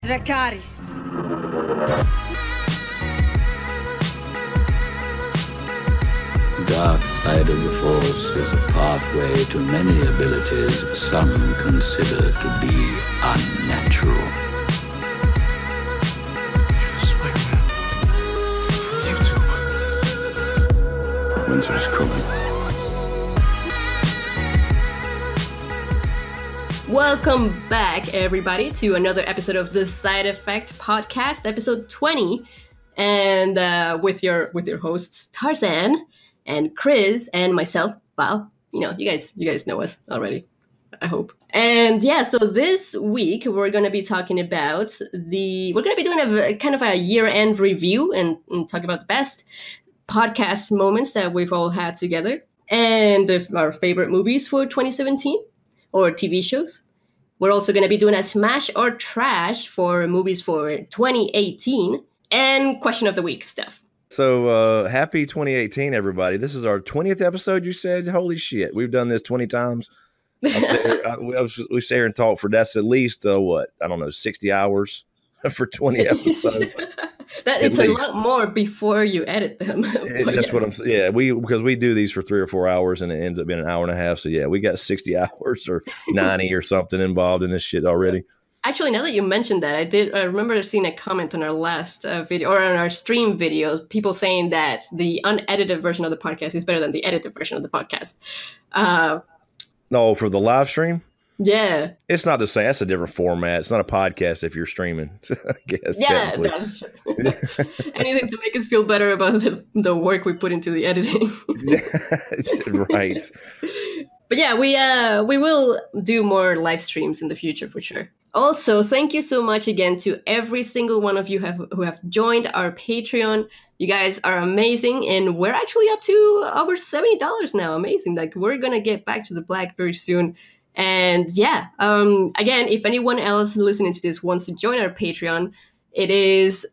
Dracarys. The dark side of the Force is a pathway to many abilities some consider to be unnatural. You're the Spider-Man from YouTube. Winter is coming. Welcome back, everybody, to another episode of the Side Effect Podcast, episode 20, and with your hosts Tarzan and Chris and myself. Well, you guys know us already, I hope. And yeah, so this week we're going to be talking about we're going to be doing a kind of a year-end review and talk about the best podcast moments that we've all had together and our favorite movies for 2017 or TV shows. We're also going to be doing a smash or trash for movies for 2018 and question of the week stuff. So happy 2018, everybody. This is our 20th episode, you said? Holy shit. We've done this 20 times. We sit here and talk for that's at least, 60 hours for 20 episodes. It's a lot more before you edit them. That's what I'm saying. Yeah, because we do these for 3 or 4 hours and it ends up being an hour and a half. So yeah, we got 60 hours or 90 or something involved in this shit already. Actually, now that you mentioned that, I remember seeing a comment on our last video or on our stream videos, people saying that the unedited version of the podcast is better than the edited version of the podcast. No, for the live stream? Yeah. It's not the same. That's a different format. It's not a podcast if you're streaming, I guess. Yeah, that's anything to make us feel better about the work we put into the editing. Right. But yeah, we will do more live streams in the future for sure. Also, thank you so much again to every single one of you who have joined our Patreon. You guys are amazing, and we're actually up to over $70 now. Amazing. Like, we're going to get back to the black very soon. And yeah, again, if anyone else listening to this wants to join our Patreon, it is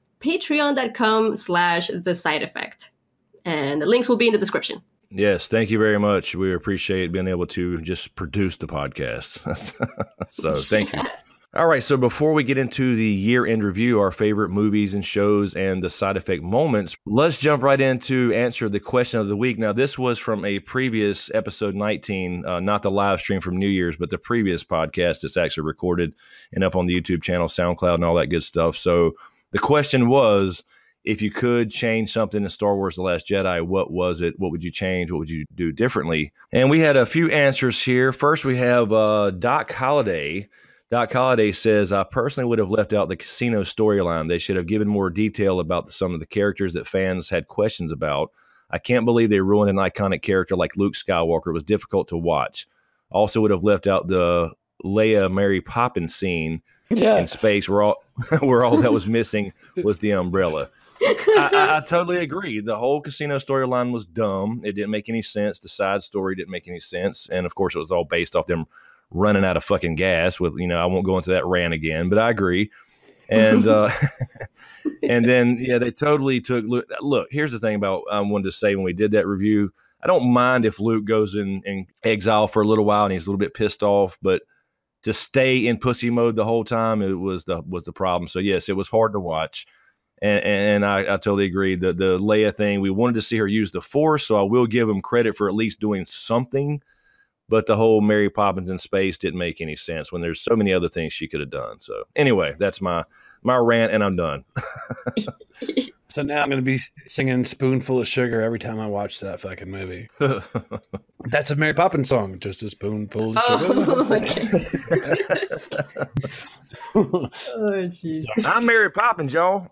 patreon.com/thesideeffect. And the links will be in the description. Yes, thank you very much. We appreciate being able to just produce the podcast. So thank you. All right, so before we get into the year-end review, our favorite movies and shows and the side effect moments, let's jump right into answer the question of the week. Now, this was from a previous episode 19, not the live stream from New Year's, but the previous podcast that's actually recorded and up on the YouTube channel, SoundCloud, and all that good stuff. So the question was, if you could change something in Star Wars The Last Jedi, what was it? What would you change? What would you do differently? And we had a few answers here. First, we have Doc Holliday. Doc Holliday says, I personally would have left out the casino storyline. They should have given more detail about some of the characters that fans had questions about. I can't believe they ruined an iconic character like Luke Skywalker. It was difficult to watch. Also would have left out the Leia Mary Poppins scene in space where all that was missing was the umbrella. I totally agree. The whole casino storyline was dumb. It didn't make any sense. The side story didn't make any sense. And of course, it was all based off them running out of fucking gas with, I won't go into that rant again, but I agree. And, and then, yeah, they totally took, look, here's the thing about, I wanted to say when we did that review, I don't mind if Luke goes in exile for a little while and he's a little bit pissed off, but to stay in pussy mode the whole time, it was the problem. So yes, it was hard to watch. And I totally agree. The Leia thing, we wanted to see her use the Force, so I will give him credit for at least doing something. But the whole Mary Poppins in space didn't make any sense when there's so many other things she could have done. So anyway, that's my rant, and I'm done. So now I'm going to be singing Spoonful of Sugar every time I watch that fucking movie. That's a Mary Poppins song. Just a spoonful of sugar. Oh, jeez. I'm Mary Poppins, y'all.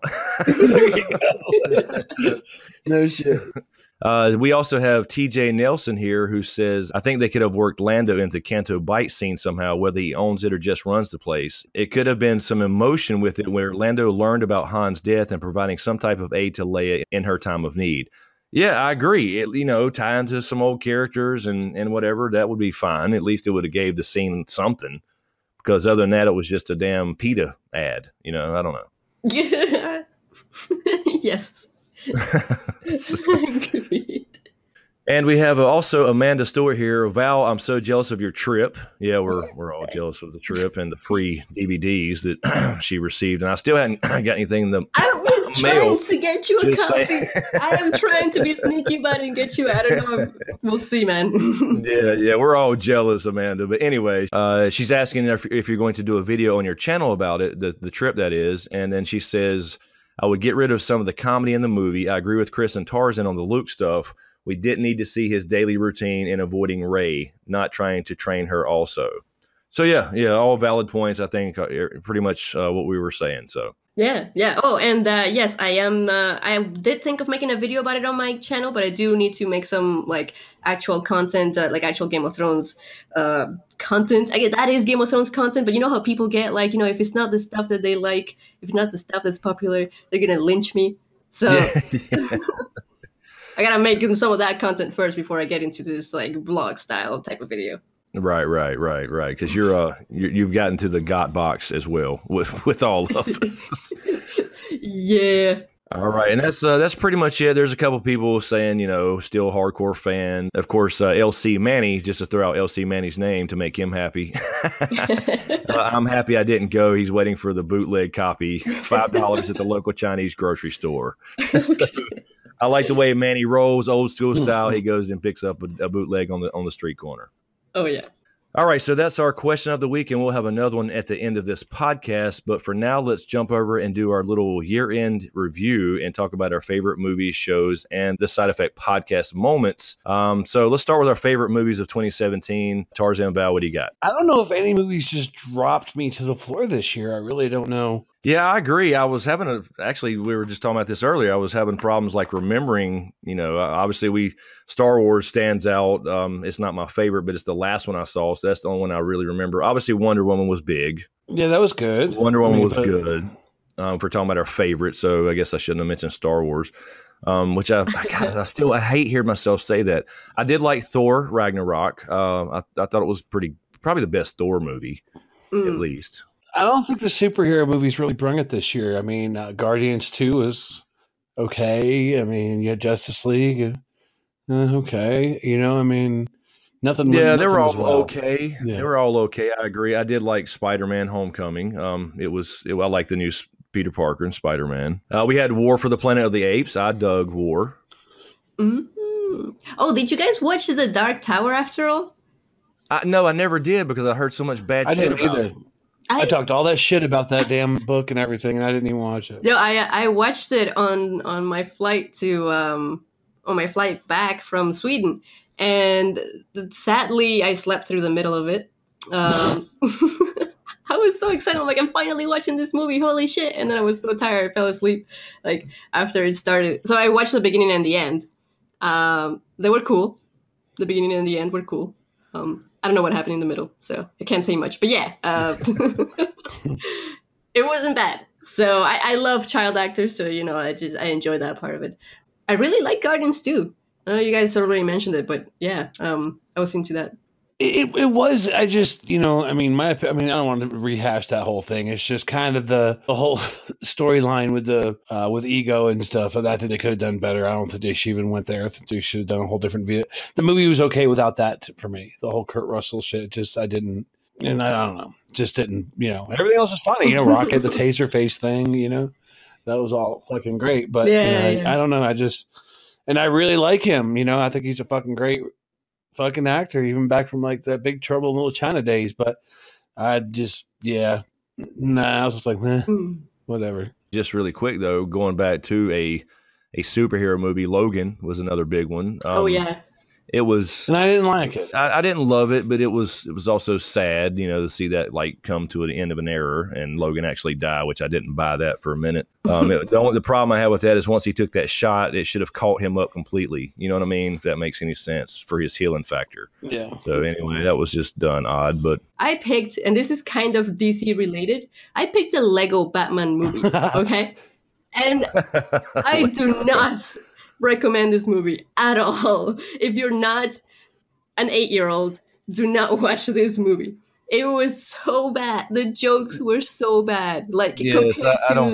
No shit. We also have TJ Nelson here who says, I think they could have worked Lando into Canto Bight scene somehow, whether he owns it or just runs the place. It could have been some emotion with it where Lando learned about Han's death and providing some type of aid to Leia in her time of need. Yeah, I agree. It, tie into some old characters and whatever, that would be fine. At least it would have gave the scene something, because other than that, it was just a damn PETA ad. I don't know. Yeah. Yes. Agreed. And we have also Amanda Stewart here. Val, I'm so jealous of your trip. Yeah, we're all jealous of the trip and the free DVDs that she received. And I still hadn't got anything in the I was mail. trying to get you a Just copy. saying. I am trying to be sneaky about it and get you. I don't know. We'll see, man. Yeah, we're all jealous, Amanda. But anyway, she's asking if you're going to do a video on your channel about it, the trip that is. And then she says, I would get rid of some of the comedy in the movie. I agree with Chris and Tarzan on the Luke stuff. We didn't need to see his daily routine in avoiding Rey, not trying to train her also. So yeah, all valid points. I think pretty much what we were saying. So Yeah. Oh, and yes, I am. I did think of making a video about it on my channel, but I do need to make some like actual content, like actual Game of Thrones content. I guess that is Game of Thrones content, but you know how people get like, if it's not the stuff that they like, if it's not the stuff that's popular, they're gonna lynch me. So I gotta make some of that content first before I get into this like vlog style type of video. Right. Because you've gotten to the got box as well with all of it. Yeah. All right, and that's pretty much it. There's a couple people saying, still hardcore fan. Of course, LC Manny, just to throw out LC Manny's name to make him happy. I'm happy I didn't go. He's waiting for the bootleg copy, $5 at the local Chinese grocery store. So, I like the way Manny rolls, old school style. He goes and picks up a bootleg on the street corner. Oh yeah. All right, so that's our question of the week, and we'll have another one at the end of this podcast. But for now, let's jump over and do our little year-end review and talk about our favorite movies, shows, and the Side Effect podcast moments. So let's start with our favorite movies of 2017. Tarzan, Val, what do you got? I don't know if any movies just dropped me to the floor this year. I really don't know. Yeah, I agree. I was having actually, we were just talking about this earlier. I was having problems like remembering, obviously Star Wars stands out. It's not my favorite, but it's the last one I saw. So that's the only one I really remember. Obviously Wonder Woman was big. Yeah, that was good. Wonder Woman was good. For talking about our favorite. So I guess I shouldn't have mentioned Star Wars, which I hate hearing myself say that. I did like Thor Ragnarok. I thought it was probably the best Thor movie, at least. I don't think the superhero movies really brung it this year. I mean, Guardians 2 was okay. I mean, you had Justice League. Okay. Nothing. Yeah, they were all well. okay. Yeah. They were all okay. I agree. I did like Spider-Man Homecoming. I like the new Peter Parker and Spider-Man. We had War for the Planet of the Apes. I dug War. Mm-hmm. Oh, did you guys watch The Dark Tower after all? No, I never did because I heard so much bad shit didn't about either. it. I talked all that shit about that damn book and everything, and I didn't even watch it. No, I watched it on my flight back from Sweden, and sadly I slept through the middle of it. I was so excited. I'm like, I'm finally watching this movie. Holy shit. And then I was so tired. I fell asleep like after it started. So I watched the beginning and the end. They were cool. The beginning and the end were cool. I don't know what happened in the middle, so I can't say much. But yeah, it wasn't bad. So I love child actors, so I enjoy that part of it. I really like Guardians too. I know you guys already mentioned it, but yeah, I was into that. It was. I just, I don't want to rehash that whole thing. It's just kind of the whole storyline with Ego and stuff. I think they could have done better. I don't think they should even went there. I think they should have done a whole different view. The movie was okay without that for me. The whole Kurt Russell shit. I didn't, and I don't know. Just didn't. Everything else is funny. Rocket, the taser face thing. That was all fucking great. But yeah. I don't know. And I really like him. I think he's a fucking great fucking actor, even back from like that Big Trouble in Little China days. But I just, I was just like, whatever. Just really quick though, going back to a superhero movie, Logan was another big one. Oh yeah. It was, and I didn't like it. I didn't love it, but it was also sad, to see that like come to the end of an era and Logan actually die, which I didn't buy that for a minute. The problem I had with that is once he took that shot, it should have caught him up completely. You know what I mean? If that makes any sense for his healing factor. Yeah. So anyway, that was just done odd, but I picked, and this is kind of DC related. I picked a Lego Batman movie. Okay, and I do not recommend this movie at all. If you're not an 8-year-old, do not watch this movie. It was so bad. The jokes were so bad. Like yes, I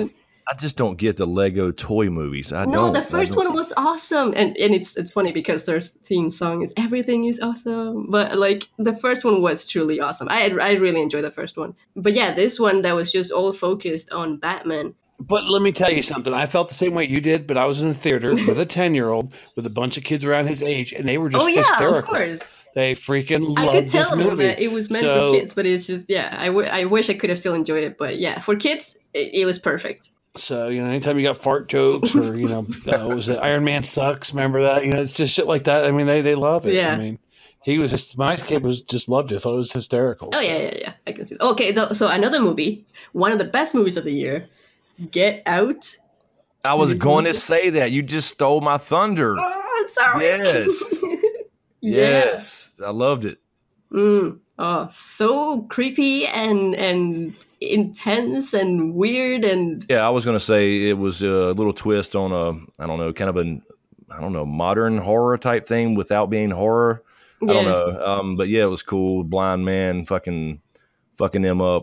I just don't get the Lego toy movies. The first one was awesome, and it's funny because their theme song is "Everything is Awesome," but like the first one was truly awesome. I really enjoyed the first one, but yeah, this one that was just all focused on Batman. But let me tell you something. I felt the same way you did, but I was in a theater with a 10-year-old with a bunch of kids around his age, and they were just hysterical. Of course. They freaking loved I could tell this movie. that it was meant for kids, but it's just, I wish I could have still enjoyed it. But yeah, for kids, it was perfect. So, anytime you got fart jokes or, what was it, Iron Man sucks, remember that? It's just shit like that. I mean, they love it. Yeah. I mean, my kid just loved it. Thought it was hysterical. Oh, yeah. I can see that. Okay, so another movie, one of the best movies of the year, Get Out. I was going to say that. You just stole my thunder. Oh, I'm sorry. Yes. Yes. I loved it. Oh, so creepy and intense and weird and yeah. I was going to say it was a little twist on kind of modern horror type thing without being horror. I don't know. But yeah, it was cool. Blind man fucking him up.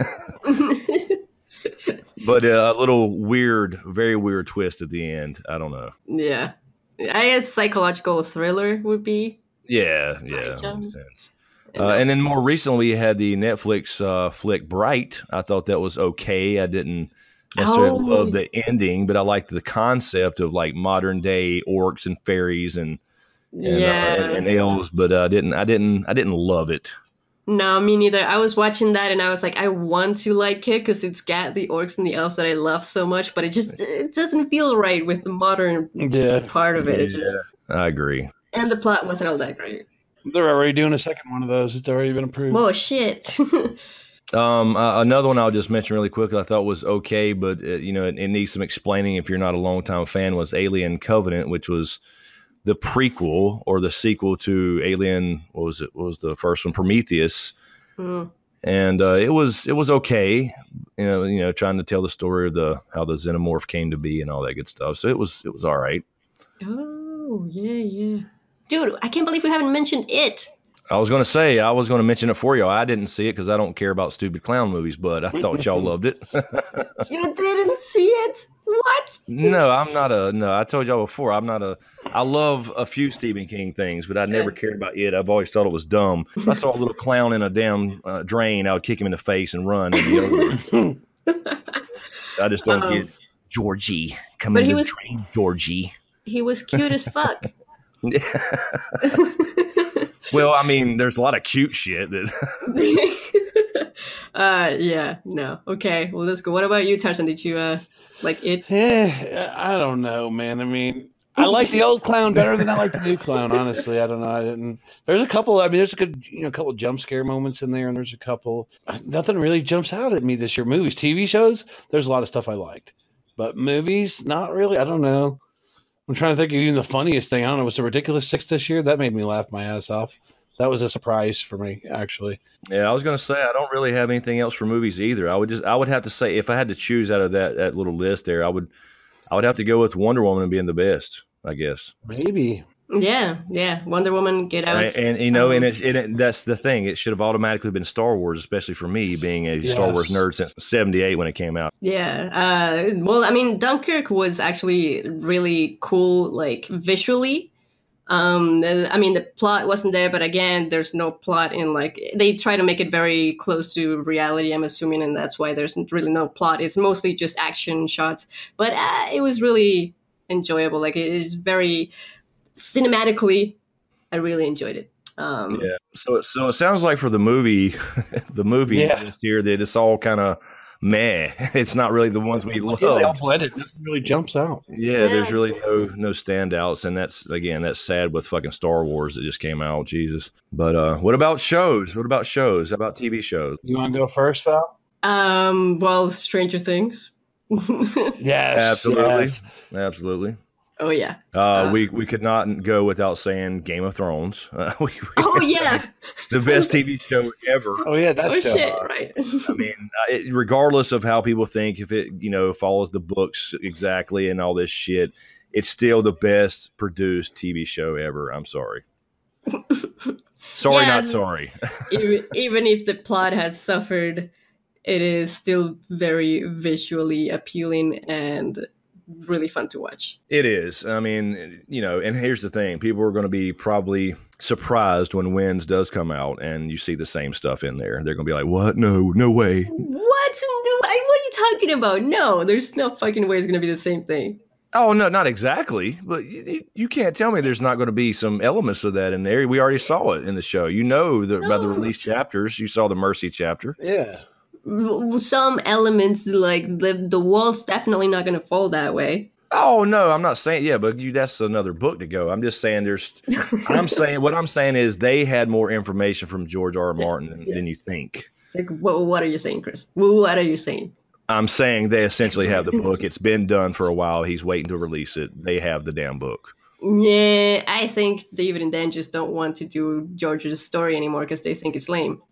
But a little weird, very weird twist at the end. I don't know. Yeah, I guess psychological thriller would be. Yeah, makes sense. And then more recently, we had the Netflix flick Bright. I thought that was okay. I didn't necessarily love the ending, but I liked the concept of like modern day orcs and fairies and elves. But I didn't love it. No, me neither. I was watching that and I was like, I want to like it because it's got the orcs and the elves that I love so much, but it doesn't feel right with the modern part of it. I agree. And the plot wasn't all that great. They're already doing a second one of those. It's already been approved. Oh, shit. Another one I'll just mention really quickly I thought was okay, but it needs some explaining if you're not a longtime fan, was Alien Covenant, which was the prequel or the sequel to Alien. What was it? What was the first one? Prometheus. And it was okay. Trying to tell the story of how the xenomorph came to be and all that good stuff. So it was all right. Oh yeah. Dude, I can't believe we haven't mentioned it. I was going to mention it for y'all. I didn't see it because I don't care about stupid clown movies, but I thought y'all loved it. You didn't see it? What? No, I told y'all before, I love a few Stephen King things, but I never cared about it. I've always thought it was dumb. If I saw a little clown in a damn drain, I would kick him in the face and run. And be over. I just don't get Georgie. Come in the drain, Georgie. He was cute as fuck. Well, I mean, there's a lot of cute shit that. No. Okay, well, let's go. What about you, Tarzan? Did you like it? I don't know, man. I mean, I like the old clown better than I like the new clown. Honestly, I don't know. I didn't. There's a couple. I mean, there's a good, couple jump scare moments in there, and there's a couple. Nothing really jumps out at me this year. Movies, TV shows. There's a lot of stuff I liked, but movies, not really. I don't know. I'm trying to think of even the funniest thing. I don't know. Was The Ridiculous Six this year? That made me laugh my ass off. That was a surprise for me, actually. Yeah, I was going to say I don't really have anything else for movies either. I would have to say if I had to choose out of that little list there, I would have to go with Wonder Woman being the best, I guess. Maybe. Yeah. Wonder Woman, Get Out, and that's the thing. It should have automatically been Star Wars, especially for me being a Star Wars nerd since '78 when it came out. Yeah. Well, I mean, Dunkirk was actually really cool, like visually. I mean, the plot wasn't there, but again, there's no plot in they try to make it very close to reality, I'm assuming, and that's why there's really no plot. It's mostly just action shots, but it was really enjoyable. Like, it is very cinematically, I really enjoyed it. Yeah. So it sounds like for the movie, this year that it's all kind of meh. It's not really the ones we love. Yeah, they all blended. Nothing really jumps out. Yeah, there's really no standouts, and that's sad with fucking Star Wars that just came out. Jesus. But what about shows? How about TV shows? You want to go first, Val? Well, Stranger Things. Yes, absolutely. Oh yeah. We could not go without saying Game of Thrones. The best TV show ever. Oh yeah, that's shit, right? I mean, regardless of how people think, if it follows the books exactly and all this shit, it's still the best produced TV show ever. I'm sorry. Sorry, not sorry. Even if the plot has suffered it is still very visually appealing and really fun to watch. It is. I mean, you know, and here's the thing. People are going to be probably surprised when Winds does come out and you see the same stuff in there. They're going to be like, what? No way. What are you talking about? No, there's no fucking way it's going to be the same thing. Oh, no, not exactly. But you can't tell me there's not going to be some elements of that in there. We already saw it in the show. You know, by the released chapters. You saw the Mercy chapter. Yeah. Some elements, like the wall's definitely not going to fall that way. Oh, no, I'm not saying, yeah, but that's another book to go. I'm just saying what I'm saying is they had more information from George R. R. Martin than you think. It's like, what are you saying, Chris? What are you saying? I'm saying they essentially have the book. It's been done for a while. He's waiting to release it. They have the damn book. Yeah, I think David and Dan just don't want to do George's story anymore because they think it's lame.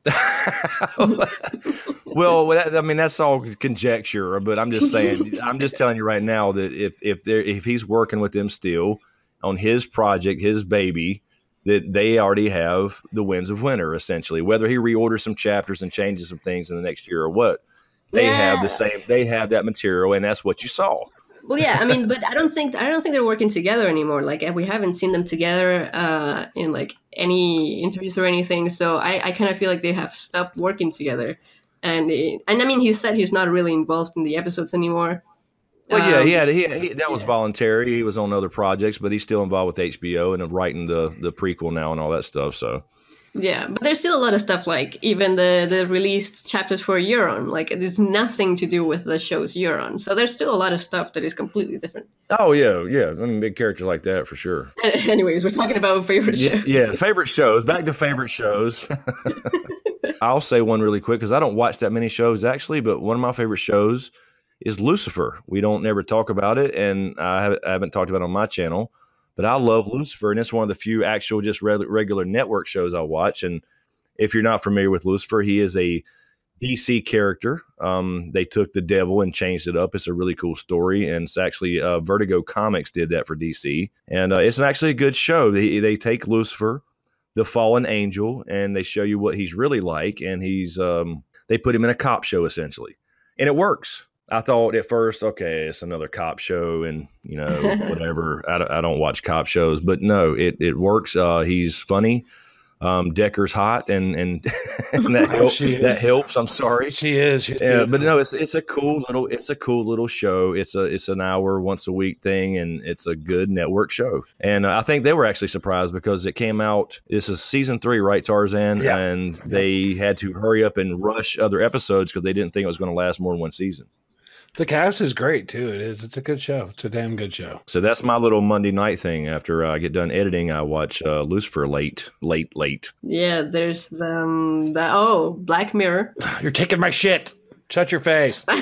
Well, I mean, that's all conjecture, but I'm just saying, I'm just telling you right now that if he's working with them still on his project, his baby, that they already have the Winds of Winter, essentially. Whether he reorders some chapters and changes some things in the next year or what, they have the same. They have that material, and that's what you saw. Well, yeah, I mean, but I don't think they're working together anymore. Like, we haven't seen them together in like any interviews or anything. So I kind of feel like they have stopped working together. And I mean, he said he's not really involved in the episodes anymore. Well, yeah, that was voluntary. He was on other projects, but he's still involved with HBO and writing the prequel now and all that stuff. So. Yeah, but there's still a lot of stuff, like even the released chapters for Euron. Like, there's nothing to do with the show's Euron. So there's still a lot of stuff that is completely different. Oh, yeah. I mean, big characters like that for sure. Anyways, we're talking about favorite shows. Yeah, favorite shows. Back to favorite shows. I'll say one really quick because I don't watch that many shows, actually, but one of my favorite shows is Lucifer. We don't never talk about it, and I haven't talked about it on my channel. But I love Lucifer, and it's one of the few actual just regular network shows I watch. And if you're not familiar with Lucifer, he is a DC character. They took the devil and changed it up. It's a really cool story, and it's actually Vertigo Comics did that for DC. And it's actually a good show. They take Lucifer, the fallen angel, and they show you what he's really like. And they put him in a cop show, essentially. And it works. I thought at first, okay, it's another cop show and, you know, whatever. I don't watch cop shows, but no, it works. He's funny. Decker's hot and that helps. I'm sorry. She is. But no, it's a cool little show. It's an hour once a week thing, and it's a good network show. And I think they were actually surprised because it came out. This is season 3, right, Tarzan? Yeah. And they had to hurry up and rush other episodes because they didn't think it was going to last more than one season. The cast is great, too. It is. It's a good show. It's a damn good show. So that's my little Monday night thing. After I get done editing, I watch Lucifer late. Yeah, there's Black Mirror. You're taking my shit. Shut your face. I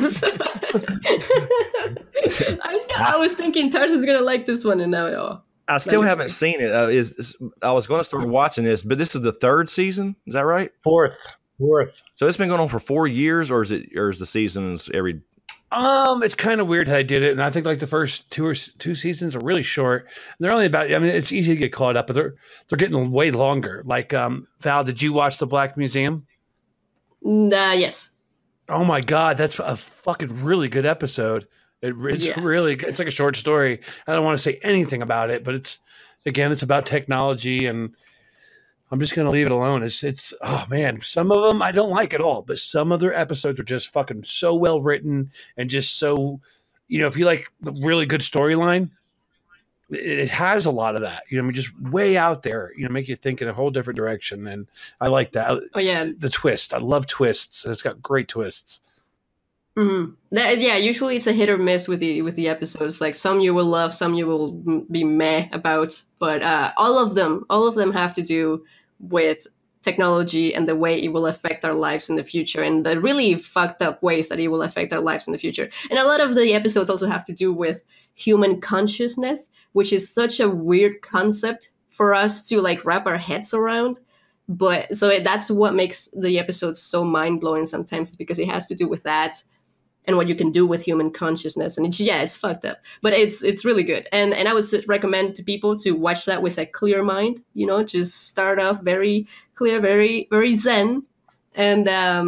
was thinking Tarzan's going to like this one, and now, I still haven't seen it. I was going to start watching this, but this is the 3rd season. Is that right? Fourth. So it's been going on for 4 years, or is the seasons every... It's kind of weird how they did it, and I think like the first two seasons are really short. And they're only about. I mean, it's easy to get caught up, but they're getting way longer. Like, Val, did you watch The Black Museum? Yes. Oh my God, that's a fucking really good episode. It's really good. It's like a short story. I don't want to say anything about it, but it's about technology, and I'm just going to leave it alone. It's oh man, some of them I don't like at all, but some of their episodes are just fucking so well written and just so, you know, if you like the really good storyline, it has a lot of that. You know, I mean, just way out there, you know, make you think in a whole different direction. And I like that. Oh yeah. The twist. I love twists. It's got great twists. Mm-hmm. Usually it's a hit or miss with the episodes. Like, some you will love, some you will be meh about, but all of them have to do with technology and the way it will affect our lives in the future, and the really fucked up ways that it will affect our lives in the future. And a lot of the episodes also have to do with human consciousness, which is such a weird concept for us to like wrap our heads around. But so that's what makes the episodes so mind-blowing sometimes, because it has to do with that and what you can do with human consciousness. And it's fucked up, but it's really good. And I would recommend to people to watch that with a clear mind, you know, just start off very clear, very, very zen. And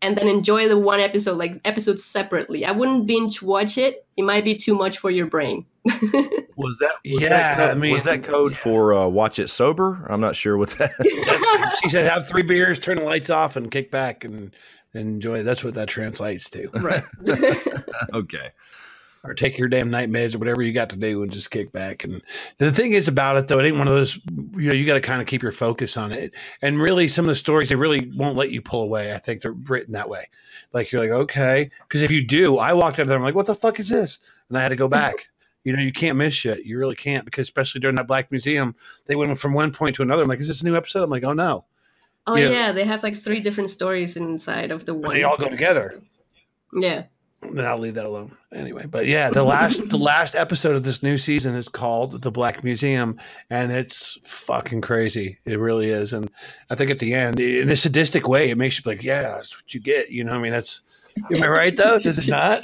and then enjoy the one episode, like episodes separately. I wouldn't binge watch it. It might be too much for your brain. Was that code for watch it sober? I'm not sure what that. She said, have 3 beers, turn the lights off, and kick back and enjoy. That's what that translates to. Right. Okay. Or take your damn night meds or whatever you got to do and just kick back. And the thing is about it, though, it ain't one of those, you got to kind of keep your focus on it. And really, some of the stories, they really won't let you pull away. I think they're written that way. Like, you're like, okay. Because if you do, I walked out there, I'm like, what the fuck is this? And I had to go back. You can't miss shit. You really can't, because especially during that Black Museum, they went from one point to another. I'm like, is this a new episode? I'm like, oh, no. Oh, yeah. They have like 3 different stories inside of the one. They all go together. Yeah. Then I'll leave that alone anyway. But yeah, the last episode of this new season is called The Black Museum, and it's fucking crazy. It really is. And I think at the end, in a sadistic way, it makes you be like, yeah, that's what you get. You know what I mean? Am I right though? Does it not?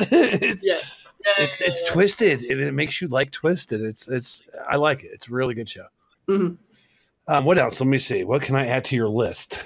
It's twisted, and it makes you like Twisted. I like it. It's a really good show. Mm-hmm. What else? Let me see. What can I add to your list?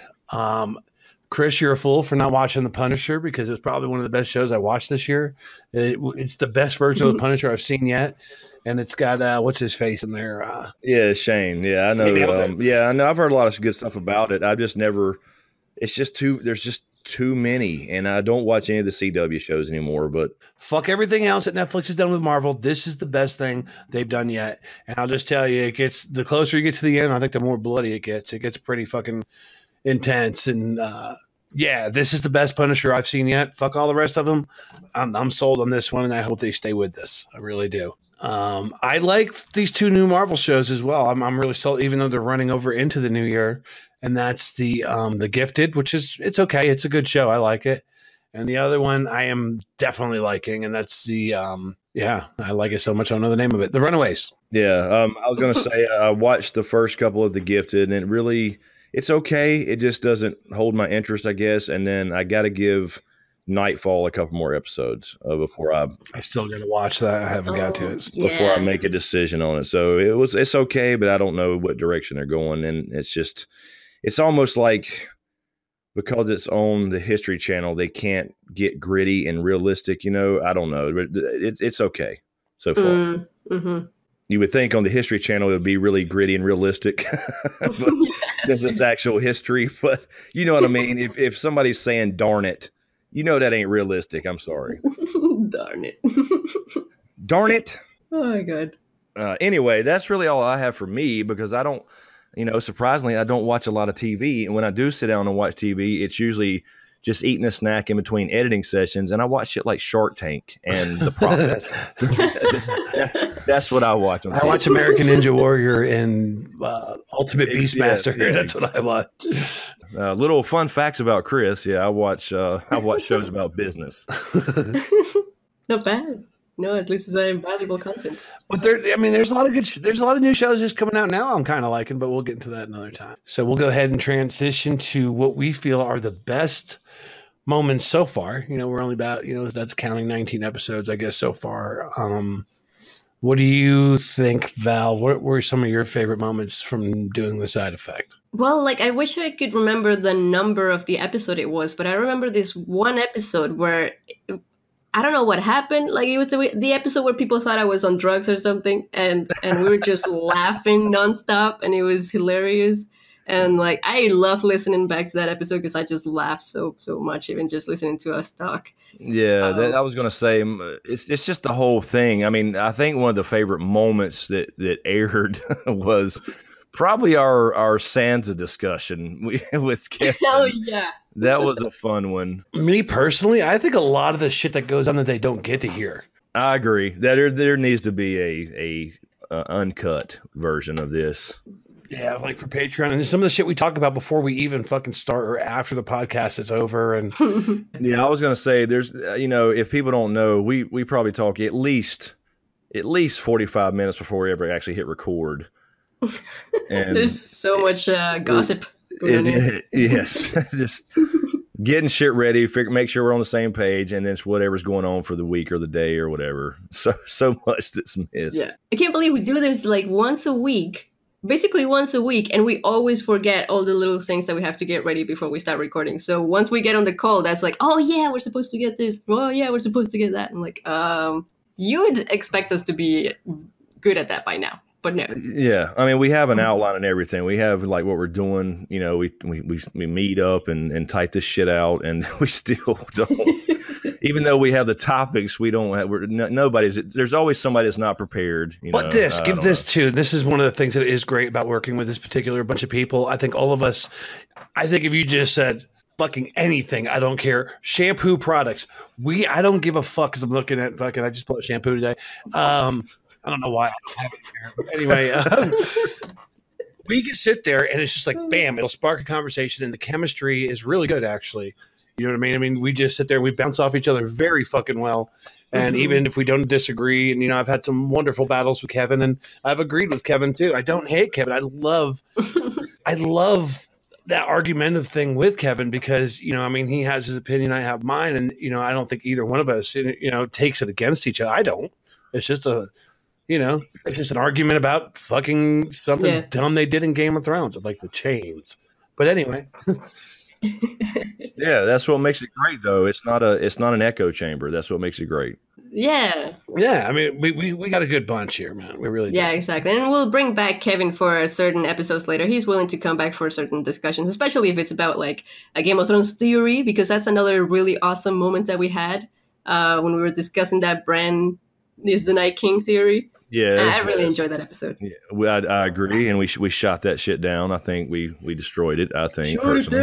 Chris, you're a fool for not watching The Punisher, because it was probably one of the best shows I watched this year. It's the best version of The Punisher I've seen yet. And it's got, what's his face in there? Shane. Yeah, I know. I know. I've heard a lot of good stuff about it. I've just never, there's just too many. And I don't watch any of the CW shows anymore, but. Fuck everything else that Netflix has done with Marvel. This is the best thing they've done yet. And I'll just tell you, the closer you get to the end, I think the more bloody it gets. It gets pretty fucking intense. And, this is the best Punisher I've seen yet. Fuck all the rest of them. I'm sold on this one, and I hope they stay with this. I really do. I like these 2 new Marvel shows as well. I'm really sold, even though they're running over into the new year. And that's the Gifted, which it's okay. It's a good show. I like it. And the other one I am definitely liking, and that's the I like it so much. I don't know the name of it. The Runaways. Yeah, I was gonna say I watched the first couple of The Gifted, and it's okay. It just doesn't hold my interest, I guess. And then I got to give Nightfall a couple more episodes before I still got to watch that. I haven't got to it before I make a decision on it. So it's okay, but I don't know what direction they're going. And it's almost like, because it's on the History Channel, they can't get gritty and realistic. I don't know. It's okay so far. Mm-hmm. You would think on the History Channel it would be really gritty and realistic, since it's actual history. But you know what I mean? If somebody's saying "darn it," that ain't realistic. I'm sorry. Darn it. Darn it. Oh my God. Anyway, that's really all I have for me, because I don't, surprisingly, I don't watch a lot of TV. And when I do sit down and watch TV, it's usually just eating a snack in between editing sessions, and I watch shit like Shark Tank and The Prophet. That's what I watch. I watch American Ninja Warrior and Ultimate Beastmaster. Yeah. That's what I watch. Little fun facts about Chris. Yeah, I watch shows about business. Not bad. No, at least it's valuable content. But there's a lot of there's a lot of new shows just coming out now I'm kind of liking, but we'll get into that another time. So we'll go ahead and transition to what we feel are the best moments so far. We're only about, that's counting 19 episodes, I guess, so far. What do you think, Val? What were some of your favorite moments from doing the Side Effect? Well, I wish I could remember the number of the episode it was, but I remember this one episode where I don't know what happened. It was the episode where people thought I was on drugs or something, and we were just laughing nonstop, and it was hilarious. And I love listening back to that episode because I just laughed so much, even just listening to us talk. Yeah, I was going to say, it's just the whole thing. I mean, I think one of the favorite moments that aired was probably our Sansa discussion with Kevin. Oh, yeah. That was a fun one. Me personally, I think a lot of the shit that goes on that they don't get to hear. I agree. That there needs to be a uncut version of this. Yeah, for Patreon. And some of the shit we talk about before we even fucking start or after the podcast is over. And yeah, I was going to say, there's, if people don't know, we probably talk at least 45 minutes before we ever actually hit record. And there's so much gossip. Yes. Just getting shit ready, make sure we're on the same page, and then it's whatever's going on for the week or the day or whatever. So much that's missed. Yeah. I can't believe we do this once a week. basically once a week, and we always forget all the little things that we have to get ready before we start recording. So once we get on the call, that's like, oh yeah, we're supposed to get this. Oh yeah, we're supposed to get that. And like, you would expect us to be good at that by now, but no. Yeah, I mean, we have an outline and everything. We have like what we're doing. You know, we meet up and type this shit out, and we still don't. Even though we have the topics, we don't have. Nobody's. There's always somebody that's not prepared. You But know? give this too. This is one of the things that is great about working with this particular bunch of people. I think all of us. I think if you just said fucking anything, I don't care. Shampoo products. I don't give a fuck because I'm looking at fucking. I just bought shampoo today. I don't know why I don't have it here. But anyway, we can sit there and it's just like, bam, it'll spark a conversation and the chemistry is really good, actually. You know what I mean? I mean, we just sit there, we bounce off each other very fucking well. And even if we don't disagree, and, you know, I've had some wonderful battles with Kevin and I've agreed with Kevin too. I don't hate Kevin. I love that argumentative thing with Kevin because, you know, I mean, he has his opinion, I have mine. And, you know, I don't think either one of us, you know, takes it against each other. I don't. It's just it's just an argument about fucking something dumb they did in Game of Thrones, like the chains. But anyway. Yeah, that's what makes it great, though. It's not an echo chamber. That's what makes it great. Yeah. Yeah, I mean, we got a good bunch here, man. We really do. Yeah, exactly. And we'll bring back Kevin for certain episodes later. He's willing to come back for certain discussions, especially if it's about like a Game of Thrones theory, because that's another really awesome moment that we had when we were discussing that Bran is the Night King theory. Yeah, I really enjoyed that episode. Yeah, I agree, and we shot that shit down. I think we destroyed it. I think Shut it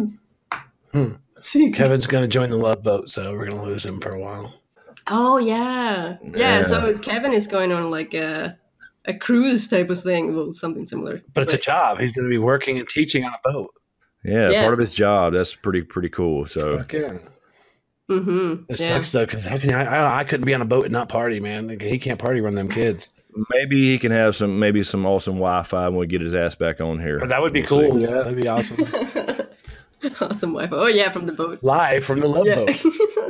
down. Kevin's going to join the Love Boat, so we're going to lose him for a while. Oh yeah. So Kevin is going on like a cruise type of thing, well, something similar. But it's a job. He's going to be working and teaching on a boat. Yeah, part of his job. That's pretty cool. So Fuck yeah. Mm-hmm. It sucks though, because how can I couldn't be on a boat and not party, man. Like, he can't party around them kids. maybe he can have some awesome Wi-Fi when we get his ass back on here. But that would be cool. See. Yeah, that'd be awesome. Awesome Wi-Fi. Oh yeah, from the boat. Live from the Love Boat.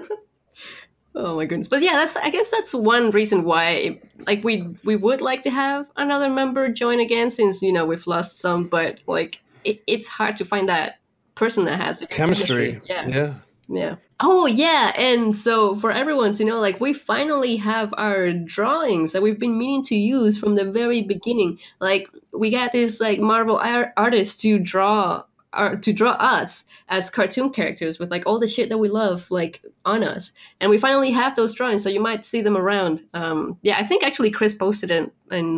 Oh my goodness. But yeah, I guess that's one reason why like we would like to have another member join again, since, you know, we've lost some, but like it's hard to find that person that has the chemistry. Yeah. Oh yeah, and so for everyone to know, like, we finally have our drawings that we've been meaning to use from the very beginning. Like, we got this like Marvel artist to draw us as cartoon characters with like all the shit that we love like on us, and we finally have those drawings, so you might see them around. I think actually Chris posted it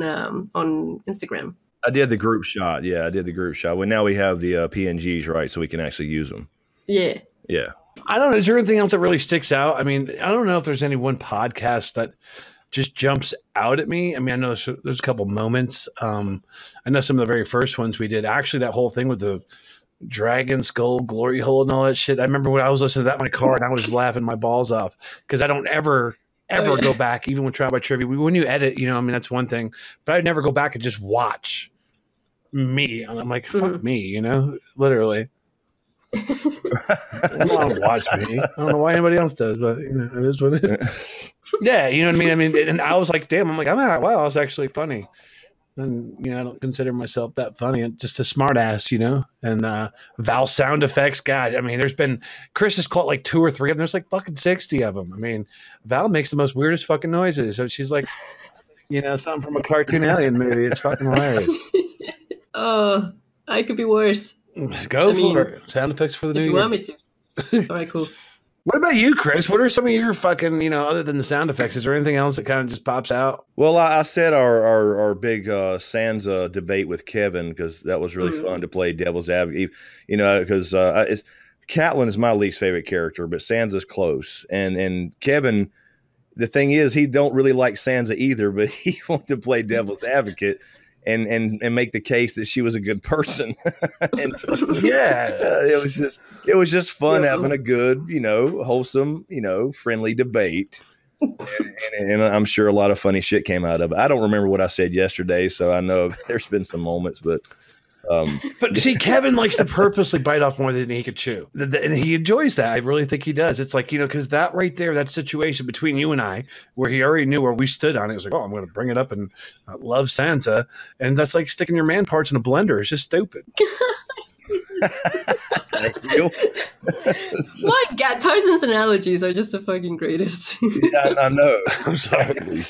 on Instagram. I did the group shot. Yeah, I did the group shot. Well, now we have the PNGs, right, so we can actually use them. Yeah. I don't know. Is there anything else that really sticks out? I mean, I don't know if there's any one podcast that just jumps out at me. I mean, I know there's a couple moments. I know some of the very first ones we did. Actually, that whole thing with the dragon skull glory hole and all that shit. I remember when I was listening to that in my car and I was laughing my balls off because I don't ever go back, even with Trial by Trivia. When you edit, you know, I mean, that's one thing, but I'd never go back and just watch me. And I'm like, fuck me, you know, literally. I don't want to watch me. I don't know why anybody else does, but you know, it is what it is. Yeah, you know what I mean? And I was like, damn, I'm like, wow, I was actually funny. And, you know, I don't consider myself that funny. I'm just a smart ass, you know? And Val sound effects, God, I mean, Chris has caught like 2 or 3 of them. There's like fucking 60 of them. I mean, Val makes the most weirdest fucking noises. So she's like, you know, something from a cartoon alien movie. It's fucking hilarious. Oh, I could be worse. Go for it. Sound effects for the new year. You want me to? All right, cool. What about you, Chris? What are some of your fucking, you know, other than the sound effects? Is there anything else that kind of just pops out? Well, I said our big Sansa debate with Kevin, because that was really fun to play devil's advocate. You know, because Catelyn is my least favorite character, but Sansa's close. And Kevin, the thing is, he don't really like Sansa either, but he wanted to play devil's advocate and make the case that she was a good person. And it was just fun having a good, you know, wholesome, you know, friendly debate. And I'm sure a lot of funny shit came out of it. I don't remember what I said yesterday, so I know there's been some moments, but But see, Kevin likes to purposely bite off more than he could chew. And he enjoys that. I really think he does. It's like, because that right there, that situation between you and I, where he already knew where we stood on it, was like, oh, I'm going to bring it up and love Sansa. And that's like sticking your man parts in a blender. It's just stupid. My God, Tarzan's analogies are just the fucking greatest. Yeah, I know. I'm sorry.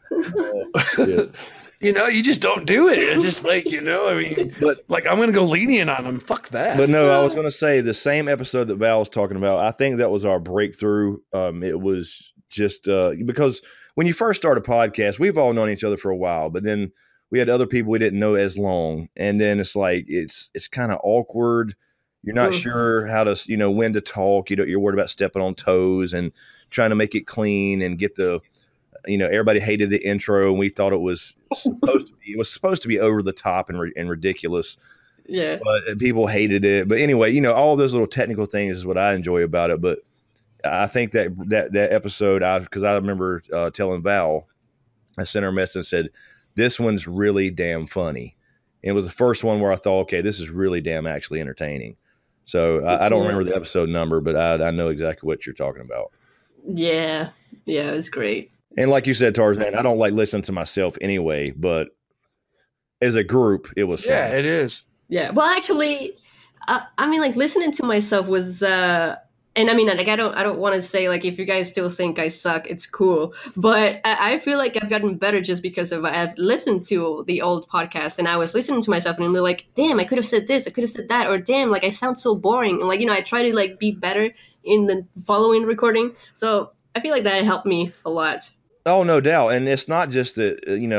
You just don't do it. It's just like, but like, I'm going to go lenient on him. Fuck that. But no, I was going to say the same episode that Val was talking about, I think that was our breakthrough. It was just because when you first start a podcast, we've all known each other for a while, but then we had other people we didn't know as long. And then it's like, it's kind of awkward. You're not sure how to, when to talk. You're worried about stepping on toes and trying to make it clean and get the, everybody hated the intro, and we thought it was supposed to be over the top and ridiculous. Yeah. But people hated it. But anyway, all those little technical things is what I enjoy about it. But I think that episode, because I remember telling Val, I sent her a message and said, this one's really damn funny. And it was the first one where I thought, okay, this is really damn actually entertaining. So I don't remember the episode number, but I know exactly what you're talking about. Yeah. Yeah, it was great. And like you said, Tarzan, I don't like listening to myself anyway, but as a group, it was fun. Yeah, it is. Yeah. Well, actually, listening to myself was, and I mean, like, I don't want to say, like, if you guys still think I suck, it's cool. But I feel like I've gotten better just because I've listened to the old podcast, and I was listening to myself and I'm like, damn, I could have said this, I could have said that, or damn, like, I sound so boring. And like, I try to like be better in the following recording. So I feel like that helped me a lot. Oh, no doubt. And it's not just that,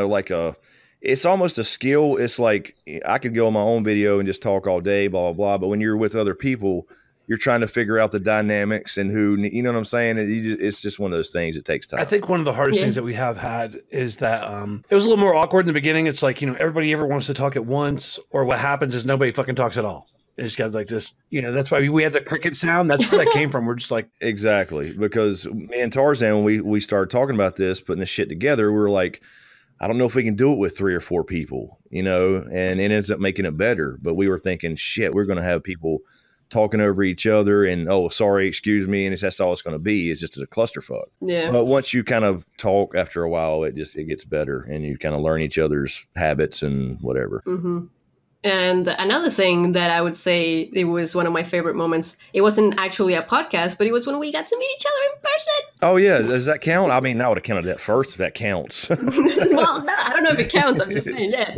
it's almost a skill. It's like I could go on my own video and just talk all day, blah, blah, blah. But when you're with other people, you're trying to figure out the dynamics and who, you know what I'm saying? It's just one of those things that takes time. I think one of the hardest things that we have had is that it was a little more awkward in the beginning. It's like, everybody ever wants to talk at once, or what happens is nobody fucking talks at all. It's got like this, that's why we had the cricket sound. That's where that came from. We're just like. Exactly. Because me and Tarzan, when we started talking about this, putting this shit together, we were like, I don't know if we can do it with 3 or 4 people, and it ends up making it better. But we were thinking, shit, we're going to have people talking over each other and, oh, sorry, excuse me. And that's all it's going to be. It's just a clusterfuck. Yeah. But once you kind of talk after a while, it gets better, and you kind of learn each other's habits and whatever. Mm-hmm. And another thing that I would say it was one of my favorite moments, it wasn't actually a podcast, but it was when we got to meet each other in person. Oh, yeah. Does that count? I mean, I would have counted that first if that counts. Well, no, I don't know if it counts. I'm just saying, yeah.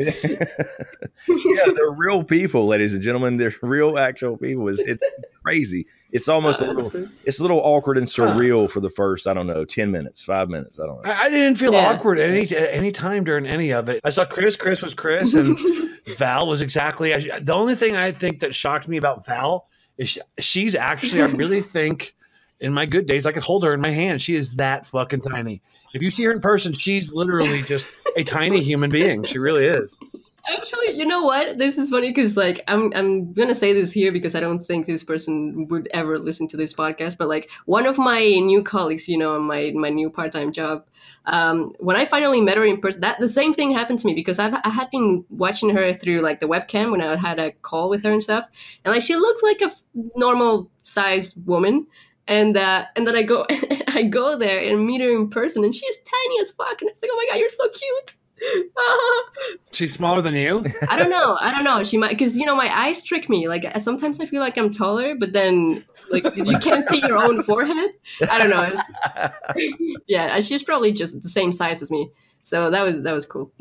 Yeah, they're real people, ladies and gentlemen. They're real, actual people. It's crazy. It's almost a little awkward and surreal for the first, 10 minutes, 5 minutes. I don't know. I didn't feel awkward any time during any of it. I saw Chris. Chris was Chris, and Val was exactly. The only thing I think that shocked me about Val is she's actually. I really think in my good days I could hold her in my hand. She is that fucking tiny. If you see her in person, she's literally just a tiny human being. She really is. Actually, you know what? This is funny because, like, I'm gonna say this here because I don't think this person would ever listen to this podcast. But like, one of my new colleagues, on my new part-time job, when I finally met her in person, the same thing happened to me because I had been watching her through like the webcam when I had a call with her and stuff, and like she looked like a normal sized woman. And then I go there and meet her in person, and she's tiny as fuck. And it's like, oh my God, you're so cute. She's smaller than you? I don't know. She might, because my eyes trick me. Like sometimes I feel like I'm taller, but then like you can't see your own forehead. I don't know. Yeah, she's probably just the same size as me. So that was cool.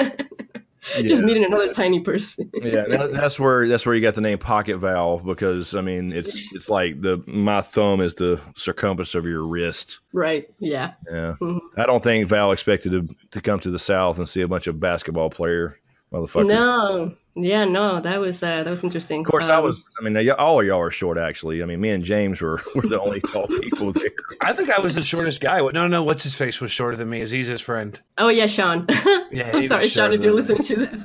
Just meeting another tiny person. Yeah, that's where you got the name Pocket Val, because I mean it's like my thumb is the circumference of your wrist. Right. Yeah. Yeah. Mm-hmm. I don't think Val expected to come to the South and see a bunch of basketball player motherfuckers. No. Yeah. No. That was interesting. Of course, all of y'all are short. Actually, I mean, me and James were the only tall people there. I think I was the shortest guy. No. What's his face was shorter than me. Aziz's friend. Oh yeah, Sean. Yeah, I'm sorry, Sean, if you're listening to this.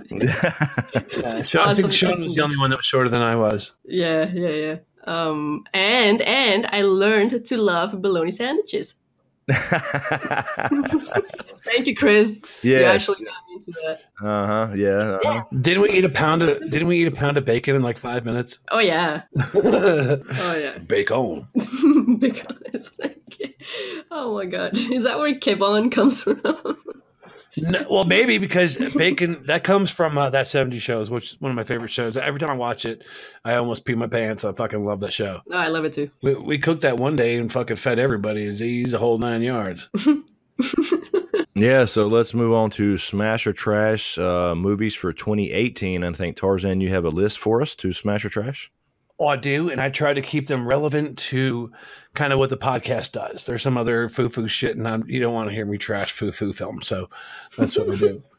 I think Sean was the only one that was shorter than I was. Yeah. And I learned to love bologna sandwiches. Thank you, Chris. Yeah. You actually got me into that. Yeah. Yeah. Didn't we eat a pound of bacon in like 5 minutes? Oh yeah. Oh yeah. Bacon. Because oh my god, is that where Kibon comes from? No, well, maybe because bacon that comes from that 70s shows, which is one of my favorite shows. Every time I watch it, I almost pee my pants. I fucking love that show. Oh, I love it too. We cooked that one day and fucking fed everybody. He's a whole 9 yards. Yeah, so let's move on to Smash or Trash movies for 2018. And I think, Tarzan, you have a list for us to Smash or Trash? Oh, I do, and I try to keep them relevant to kind of what the podcast does. There's some other foo-foo shit, and you don't want to hear me trash foo-foo film, so that's what we do.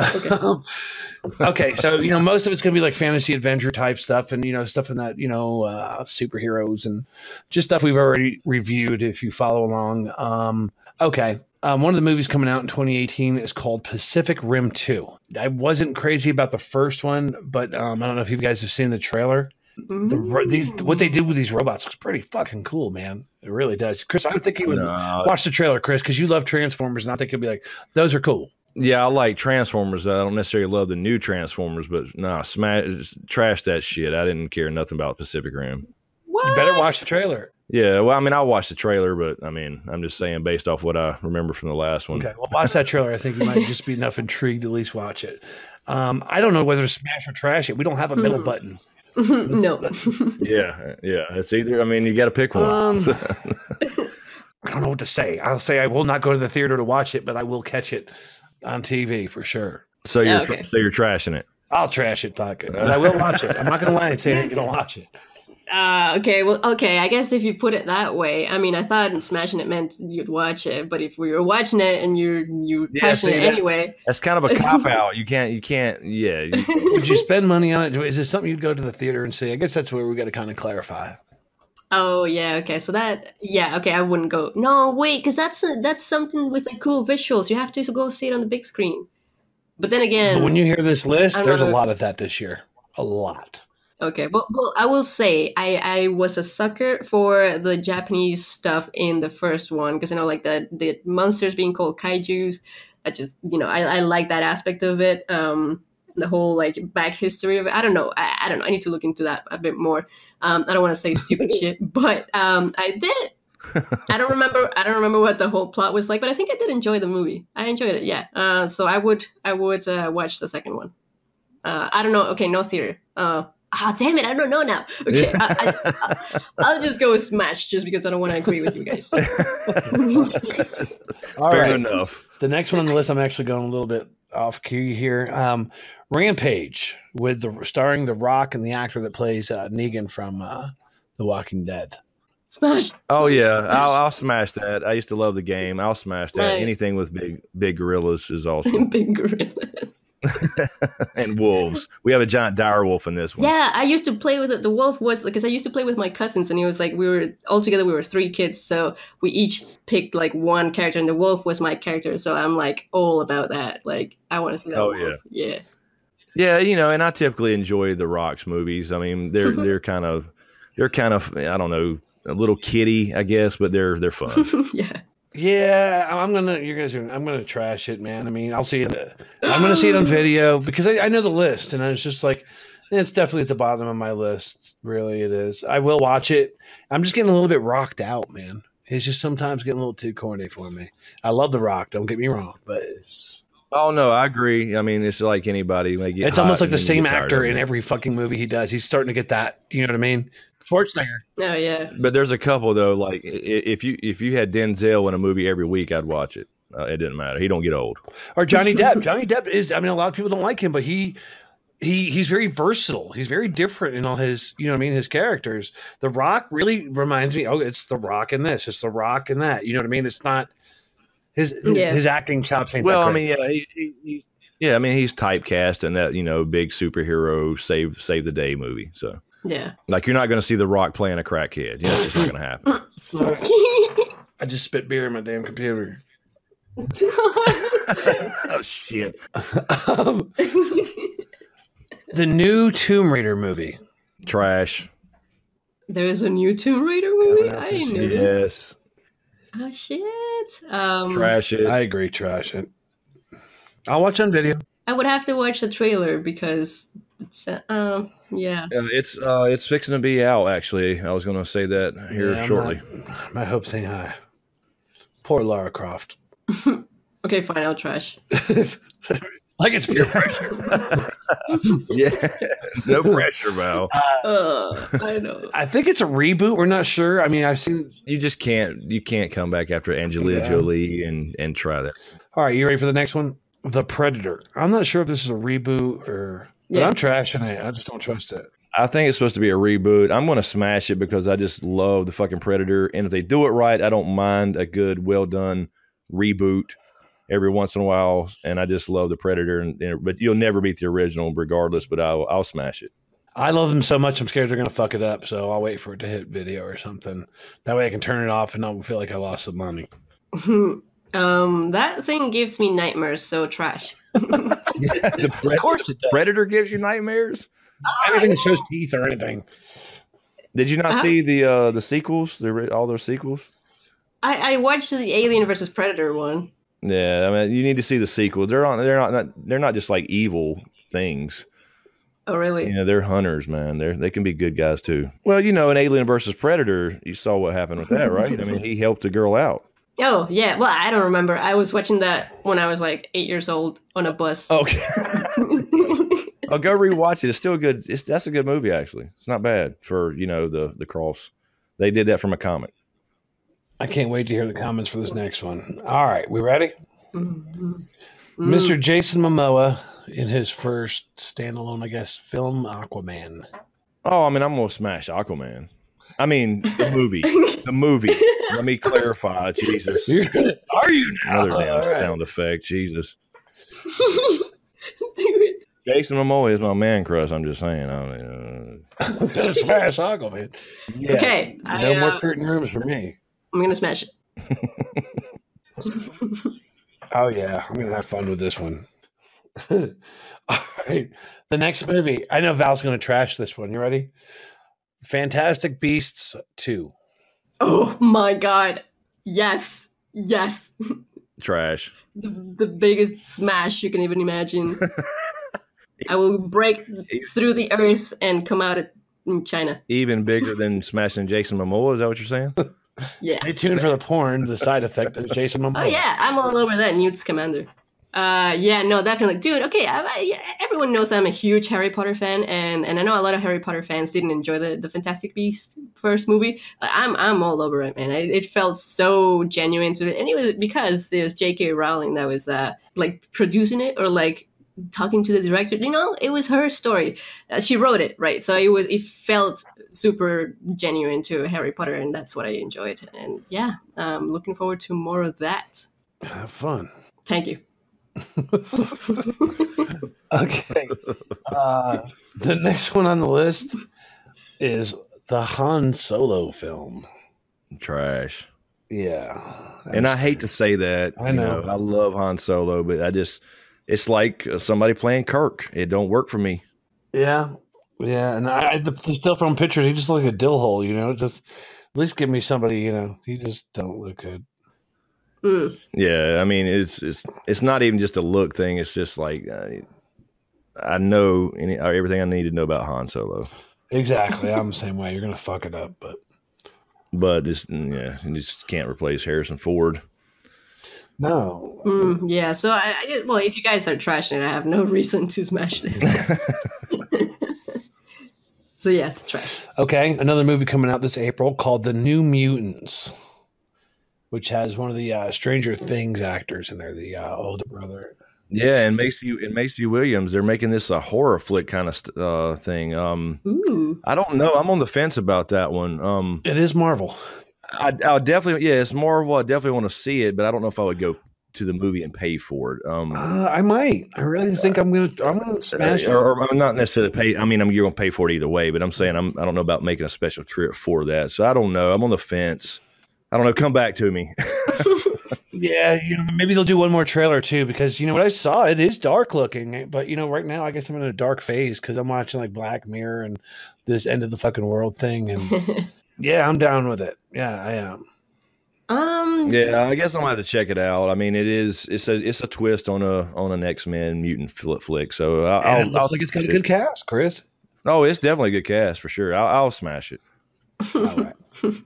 Okay, so most of it's going to be like fantasy adventure type stuff, and stuff in that superheroes and just stuff we've already reviewed. If you follow along, okay. One of the movies coming out in 2018 is called Pacific Rim 2. I wasn't crazy about the first one, but I don't know if you guys have seen the trailer. What they did with these robots looks pretty fucking cool, man. It really does. Chris, I would think you would watch the trailer, Chris, because you love Transformers, and I think you'll be like, those are cool. Yeah, I like Transformers. I don't necessarily love the new Transformers, but trash that shit. I didn't care nothing about Pacific Rim. What? You better watch the trailer. Yeah, well, I mean, I watched the trailer, but I mean, I'm just saying based off what I remember from the last one. Okay, well, watch that trailer. I think you might just be enough intrigued to at least watch it. I don't know whether to smash or trash it. We don't have a middle button. No. Yeah. It's either. I mean, you got to pick one. I don't know what to say. I'll say I will not go to the theater to watch it, but I will catch it on TV for sure. So you're trashing it. I'll trash it, fuck it. But I will watch it. I'm not going to lie and say I ain't going to watch it. Okay. Well, okay. I guess if you put it that way, I mean, I thought smashing it meant you'd watch it, but if we were watching it and you're trashing it anyway, that's kind of a cop out. You can't. Yeah. Would you spend money on it? Is it something you'd go to the theater and see? I guess that's where we got to kind of clarify. Oh yeah. Okay. So okay. I wouldn't go. No, wait, because that's something with the cool visuals. You have to go see it on the big screen. But then again, but when you hear this list, there's a lot of that this year. A lot. Okay, well, I will say I was a sucker for the Japanese stuff in the first one because like the monsters being called kaijus. I just I like that aspect of it. The whole like back history of it. I don't know. I don't know. I need to look into that a bit more. I don't want to say stupid shit, but I did. I don't remember what the whole plot was like, but I think I did enjoy the movie. I enjoyed it. Yeah. So I would watch the second one. I don't know. Okay, no theater. Damn it! I don't know now. Okay, I'll just go with Smash just because I don't want to agree with you guys. Fair enough. The next one on the list, I'm actually going a little bit off key here. Rampage starring The Rock and the actor that plays Negan from The Walking Dead. Smash. Oh yeah, I'll smash that. I used to love the game. I'll smash that. Right. Anything with big gorillas is awesome. Big gorillas. And wolves. We have a giant dire wolf in this one. Yeah, I used to play with it. The wolf was because I used to play with my cousins, and it was like we were 3 kids, so we each picked like one character, and the wolf was my character. So I'm like all about that. Like I want to see that. Oh wolf. Yeah. Yeah, and I typically enjoy the Rock's movies. I mean, they're kind of I don't know, a little kiddie, I guess, but they're fun. Yeah. Yeah, I'm gonna trash it, man. I mean, I'm gonna see it on video because I know the list, and I was just like, it's definitely at the bottom of my list. Really, it is. I will watch it. I'm just getting a little bit rocked out, man. It's just sometimes getting a little too corny for me. I love The Rock, don't get me wrong, but oh no, I agree. I mean, it's like anybody. It's almost like the same actor in every fucking movie he does. He's starting to get that. You know what I mean? Schwarzenegger. Oh yeah. But there's a couple though. Like if you had Denzel in a movie every week, I'd watch it. It didn't matter. He don't get old. Or Johnny Depp. Johnny Depp is. I mean, a lot of people don't like him, but he's very versatile. He's very different in all his. You know what I mean? His characters. The Rock really reminds me. Oh, it's The Rock in this. It's The Rock in that. You know what I mean? It's not his acting chops. Ain't well, that I mean, yeah, I mean, he's typecast in that big superhero save the day movie. So. Yeah. Like, you're not going to see The Rock playing a crackhead. That's just not going to happen. I just spit beer in my damn computer. Oh, shit. The new Tomb Raider movie. Trash. There's a new Tomb Raider movie? I didn't know Yes. Oh, shit. Trash it. I agree, trash it. I'll watch on video. I would have to watch the trailer because it's yeah. It's fixing to be out. Actually, I was going to say that here Yeah, shortly. My hopes ain't high. Poor Lara Croft. Okay, fine, I'll trash. Like it's peer pressure. Yeah, no pressure, Val. I know. I think it's a reboot. We're not sure. I mean, I've seen. You just can't. You can't come back after Angelina Jolie and try that. All right, you ready for the next one? The Predator. I'm not sure if this is a reboot or. But Yeah. I'm trashing it. I just don't trust it. I think it's supposed to be a reboot. I'm going to smash it because I just love the fucking Predator, and if they do it right, I don't mind a good, well done reboot every once in a while. And I just love the Predator, but you'll never beat the original, regardless. But I'll smash it. I love them so much. I'm scared they're going to fuck it up. So I'll wait for it to hit video or something. That way I can turn it off and not feel like I lost some money. That thing gives me nightmares, so trash. The Of course it does. Predator gives you nightmares. Anything that shows teeth or anything. Did you not see the sequels? All those sequels? I watched the Alien versus Predator one. Yeah, I mean, you need to see the sequels. They're not just like evil things. Oh, really? You know, they're hunters, man. They can be good guys too. Well, you know, in Alien versus Predator, you saw what happened with that, right? I mean, he helped the girl out. Oh, yeah. Well, I don't remember. I was watching that when I was like 8 years old on a bus. Okay. I'll go rewatch it. It's still good. That's a good movie, actually. It's not bad for, you know, the cross. They did that from a comic. I can't wait to hear the comments for this next one. All right, we ready? Mm-hmm. Mr. Jason Momoa in his first standalone, I guess, film, Aquaman. Oh, I mean, I'm going to smash Aquaman. I mean, the movie. The movie. Let me clarify. Jesus. Are you now? Another damn All right. sound effect. Jesus. Dude. Jason Momoa is my man crush. I'm just saying. I mean, Smash Aquaman. Yeah. Okay. No more curtain rooms for me. I'm going to smash it. Oh, yeah. I'm going to have fun with this one. All right. The next movie. I know Val's going to trash this one. You ready? Fantastic Beasts 2. Oh, my God. Yes. Yes. trash. The biggest smash you can even imagine. I will break through the earth and come out in China. Even bigger than smashing Jason Momoa. Is that what you're saying? Yeah. Stay tuned for the porn, the side effect of Jason Momoa. Oh yeah, I'm all over that. Newt Scamander. Yeah, no, definitely, dude. Okay, everyone knows I'm a huge Harry Potter fan, and I know a lot of Harry Potter fans didn't enjoy the Fantastic Beasts first movie. I'm all over it, man. It felt so genuine to it, and it was because it was J.K. Rowling that was like producing it or like talking to the director. You know, it was her story. She wrote it, right? So it felt super genuine to Harry Potter, and that's what I enjoyed. And yeah, I'm looking forward to more of that. Have fun. Thank you. Okay. The next one on the list is the Han Solo film. Trash. Yeah. And I hate to say that. I know. I love Han Solo, but it's like somebody playing Kirk. It don't work for me. Yeah. Yeah. And the still from pictures, he just looked like a dill hole, you know? Just at least give me somebody, you know, he just don't look good. Mm. Yeah, I mean it's not even just a look thing. It's just like I know everything I need to know about Han Solo. Exactly. I'm the same way. You're gonna fuck it up, but you just can't replace Harrison Ford. No. Yeah. So well, if you guys are trashing it, I have no reason to smash this. So yes, trash. Okay, another movie coming out this April called The New Mutants, which has one of the Stranger Things actors in there, the older brother. Yeah, and Macy Williams, they're making this a horror flick kind of thing. Ooh. I don't know. I'm on the fence about that one. It is Marvel. I'll definitely, it's Marvel. I definitely want to see it, but I don't know if I would go to the movie and pay for it. I might. I really think I'm gonna smash it. Or I'm not necessarily pay. I mean, you're gonna pay for it either way, but I'm saying I don't know about making a special trip for that. So I don't know. I'm on the fence. I don't know. Come back to me. Yeah, maybe they'll do one more trailer too, because what I saw, it is dark looking, but right now I guess I'm in a dark phase because I'm watching like Black Mirror and this end of the fucking world thing, and yeah, I'm down with it. Yeah, I am. Yeah, I guess I'm gonna have to check it out. I mean, it's a twist on an X-Men mutant flick. So And it looks like it's got a good cast, Chris. Oh, it's definitely a good cast for sure. I'll smash it. All right.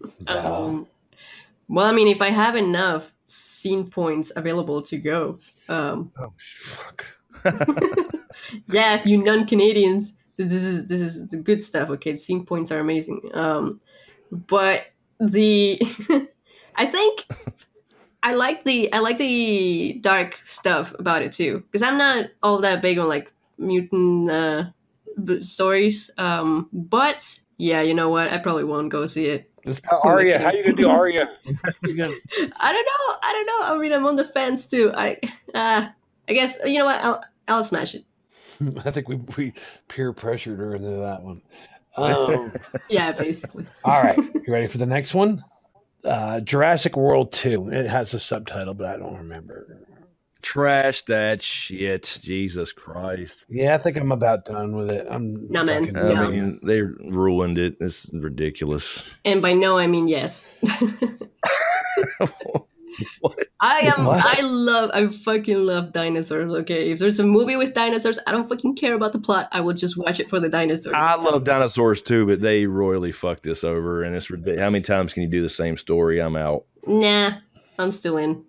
Well, I mean, if I have enough scene points available to go, Oh, fuck. yeah, if you non-Canadians, this is the good stuff. Okay, the scene points are amazing. But the I think I like the dark stuff about it too, because I'm not all that big on like mutant stories. But yeah, you know what? I probably won't go see it. This guy Arya. How you gonna do Arya? I don't know. I mean, I'm on the fence too. I guess you know what? I'll smash it. I think we peer pressured her into that one. Yeah, basically. All right, you ready for the next one? Jurassic World 2. It has a subtitle, but I don't remember. Trash that shit. Jesus Christ. Yeah, I think I'm about done with it. No, man. fucking No. I mean, they ruined it. It's ridiculous. And by no, I mean yes. What? I fucking love dinosaurs. Okay, if there's a movie with dinosaurs, I don't fucking care about the plot. I will just watch it for the dinosaurs. I love dinosaurs too, but they royally fucked this over, and it's ridiculous. How many times can you do the same story? I'm out. Nah, I'm still in.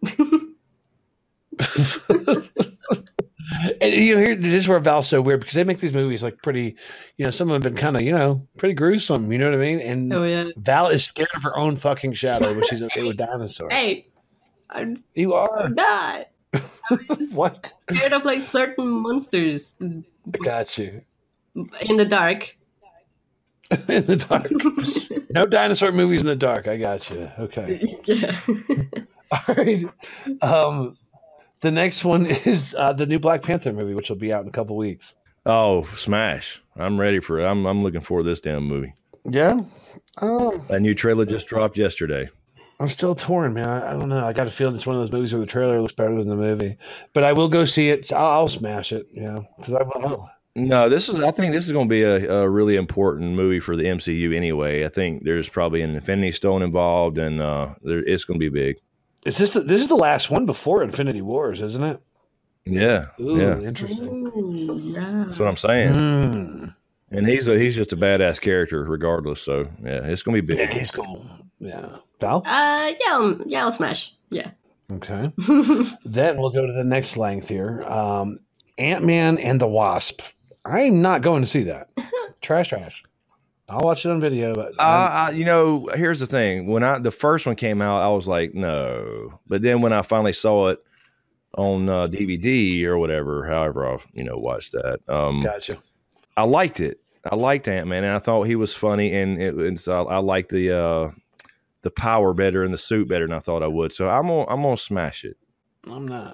And here, this is where Val's so weird because they make these movies like pretty, some of them have been kind of, pretty gruesome. You know what I mean? And Oh yeah. Val is scared of her own fucking shadow, but she's okay with dinosaurs. Hey, I'm You are. not What? scared of like certain monsters I got you. in the dark. In the dark. No dinosaur movies in the dark. I got you. Okay. Yeah. All right. The next one is the new Black Panther movie, which will be out in a couple weeks. Oh, smash! I'm ready for it. I'm looking forward to this damn movie. Yeah. That new trailer just dropped yesterday. I'm still torn, man. I don't know. I got a feeling it's one of those movies where the trailer looks better than the movie, but I will go see it. I'll smash it. Yeah, because I will. No, I think this is going to be a really important movie for the MCU anyway. I think there's probably an Infinity Stone involved, and it's going to be big. This is the last one before Infinity Wars, isn't it? Yeah, Ooh, yeah, interesting. Ooh, yeah. that's what I'm saying. Mm. And he's just a badass character, regardless. So yeah, it's going to be big. Yeah, he's cool. Yeah. Val? Yeah, I'll smash. Yeah. Okay. Then we'll go to the next length here. Ant-Man and the Wasp. I'm not going to see that. Trash. I'll watch it on video. But here's the thing. When the first one came out, I was like, no. But then when I finally saw it on DVD or whatever, however I watched that, gotcha. I liked it. I liked Ant-Man, and I thought he was funny, and so I liked the power better and the suit better than I thought I would. So I'm gonna smash it. I'm not.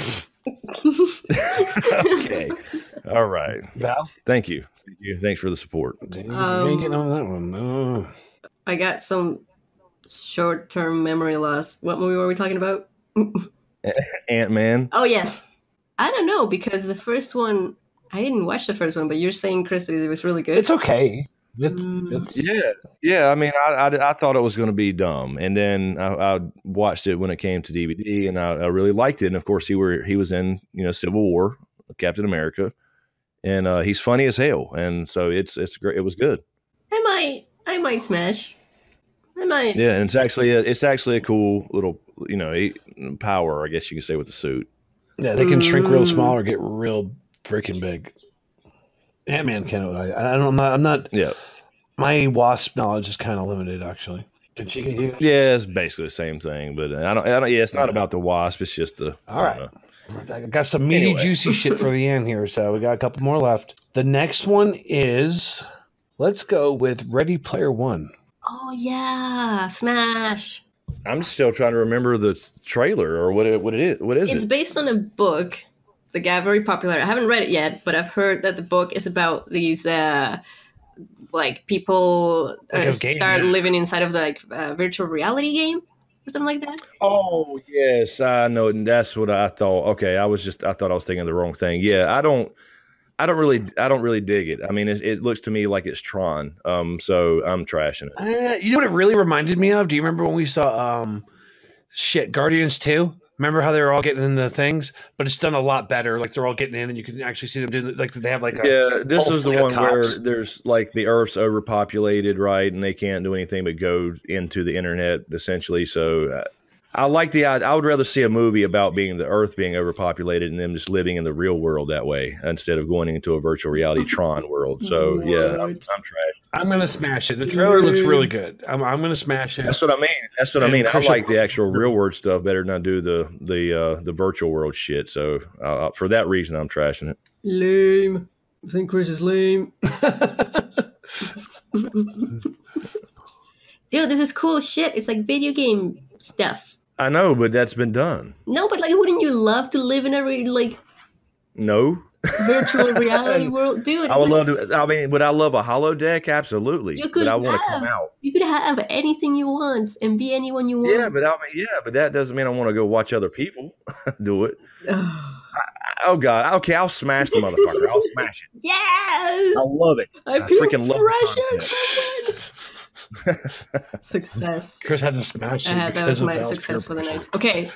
Okay. All right. Val? Thank you. Thanks for the support. Damn, you ain't getting on that one. No. I got some short-term memory loss. What movie were we talking about? Ant-Man. Oh yes. I don't know because the first one I didn't watch the first one, but you're saying, Chris, that it was really good. It's okay. It's Yeah. I mean, I thought it was going to be dumb, and then I watched it when it came to DVD, and I really liked it. And of course, he was in Civil War, Captain America, and he's funny as hell, and so it's great. It was good. I might smash. I might. Yeah, and it's actually a cool little power, I guess you could say, with the suit. Yeah, they can shrink real small or get real freaking big. Ant-Man can't. I'm not. Yeah. My Wasp knowledge is kind of limited, actually. Did she get you? Yeah, it's basically the same thing, but I don't. Yeah, it's not about the Wasp. It's just the. All right. I got some meaty, juicy shit for the end here, so we got a couple more left. The next one is, let's go with Ready Player One. Oh yeah, smash! I'm still trying to remember the trailer or what it is. What is It's it? based on a book that got very popular. I haven't read it yet, but I've heard that the book is about these people Like a game, start yeah. living inside of virtual reality game or something like that. Oh yes, I know, and that's what I thought. Okay, I thought I was thinking the wrong thing. Yeah, I don't really dig it. I mean, it looks to me like it's Tron. So I'm trashing it. You know what it really reminded me of? Do you remember when we saw Guardians 2. Remember how they were all getting in the things, but it's done a lot better. Like they're all getting in, and you can actually see them doing like they have like a This whole is the fleet of one where cops. there's like the Earth's overpopulated, right, and they can't do anything but go into the internet essentially. So I like the. I would rather see a movie about the Earth being overpopulated and them just living in the real world that way instead of going into a virtual reality Tron world. So yeah, I'm trash. I'm gonna smash it. The trailer looks really good. I'm gonna smash it. That's what I mean. That's what I And mean. I Christian- like the actual real world stuff better than I do the virtual world shit. So for that reason, I'm trashing it. Lame. I think Chris is lame. Dude, this is cool shit. It's like video game stuff. I know, but that's been done. No, but like, wouldn't you love to live in a No. virtual reality world, dude? I would love to. I mean, would I love a holodeck? Absolutely. You could But I want to have. come out. You could have anything you want and be anyone you want. Yeah, but that doesn't mean I want to go watch other people do it. Oh God. Okay, I'll smash the motherfucker. I'll smash it. Yes! I love it. I I feel freaking love the pressure. Success. Chris had to smash it. That because was of my Val's success for the peer night. Okay.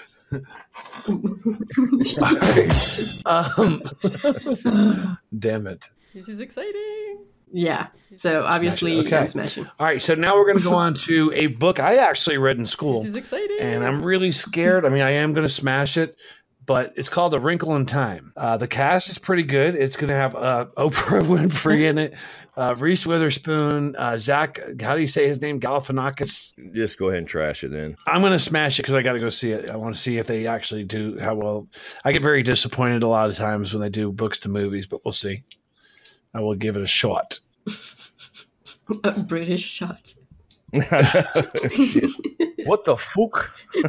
pressure. Damn it. This is exciting. Yeah. So obviously, Okay. I'm smashing. All right, so now we're going to go on to a book I actually read in school, This is exciting. and I'm really scared. I mean, I am going to smash it, but it's called A Wrinkle in Time. The cast is pretty good. It's going to have Oprah Winfrey in it, Reese Witherspoon, Zach, how do you say his name? Galifianakis. Just go ahead and trash it then. I'm going to smash it because I got to go see it. I want to see if they actually do how well. I get very disappointed a lot of times when they do books to movies, but we'll see. I will give it a shot. A British shot. Shit. What the fuck?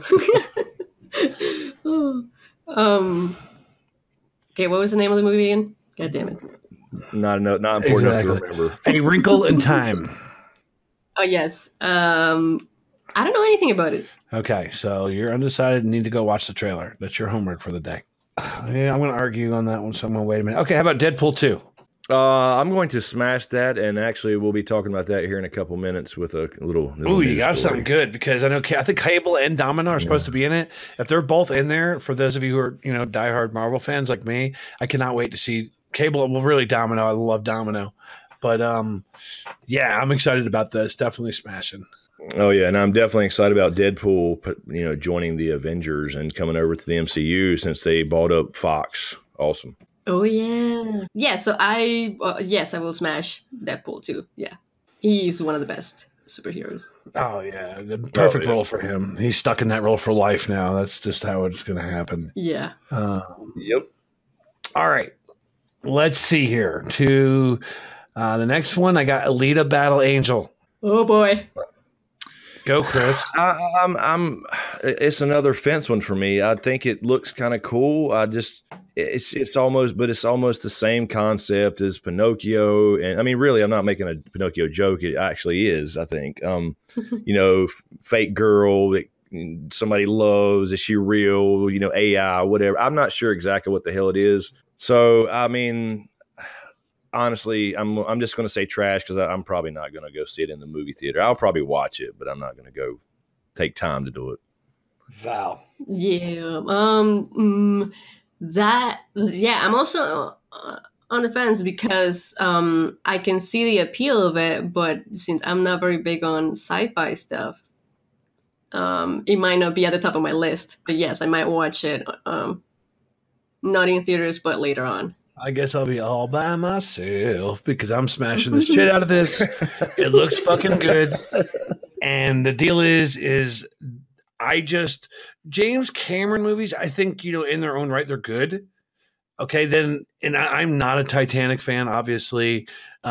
Okay, what was the name of the movie again? God damn it. Not important enough to Exactly. remember. A Wrinkle in Time. Oh, yes. I don't know anything about it. Okay, so you're undecided and need to go watch the trailer. That's your homework for the day. Yeah, I'm going to argue on that one, so I'm going to wait a minute. Okay, how about Deadpool 2? I'm going to smash that, and actually, we'll be talking about that here in a couple minutes with a little. Ooh, you news got story. something good because I think Cable and Domino are supposed to be in it. If they're both in there, for those of you who are diehard Marvel fans like me, I cannot wait to see Cable. Well, really Domino. I love Domino, but yeah, I'm excited about this. Definitely smashing. Oh yeah, and I'm definitely excited about Deadpool. Joining the Avengers and coming over to the MCU since they bought up Fox. Awesome. Oh, yeah. Yeah, so I will smash Deadpool too. Yeah. He's one of the best superheroes. Oh yeah, the perfect role for him. He's stuck in that role for life now. That's just how it's going to happen. Yeah. Yep. All right, let's see here. To the next one, I got Alita: Battle Angel. Oh, boy. Go, Chris. It's another fence one for me. I think it looks kind of cool. It's almost the same concept as Pinocchio. And I mean, really, I'm not making a Pinocchio joke. It actually is, I think. Fake girl that somebody loves. Is she real? AI, whatever. I'm not sure exactly what the hell it is. So, I mean, honestly, I'm just going to say trash because I'm probably not going to go see it in the movie theater. I'll probably watch it, but I'm not going to go take time to do it. Val. Yeah. I'm also on the fence because I can see the appeal of it, but since I'm not very big on sci-fi stuff, it might not be at the top of my list. But yes, I might watch it. Not in theaters, but later on. I guess I'll be all by myself because I'm smashing the shit out of this. It looks fucking good. And the deal is James Cameron movies, I think, in their own right, they're good. Okay, then, and I'm not a Titanic fan, obviously.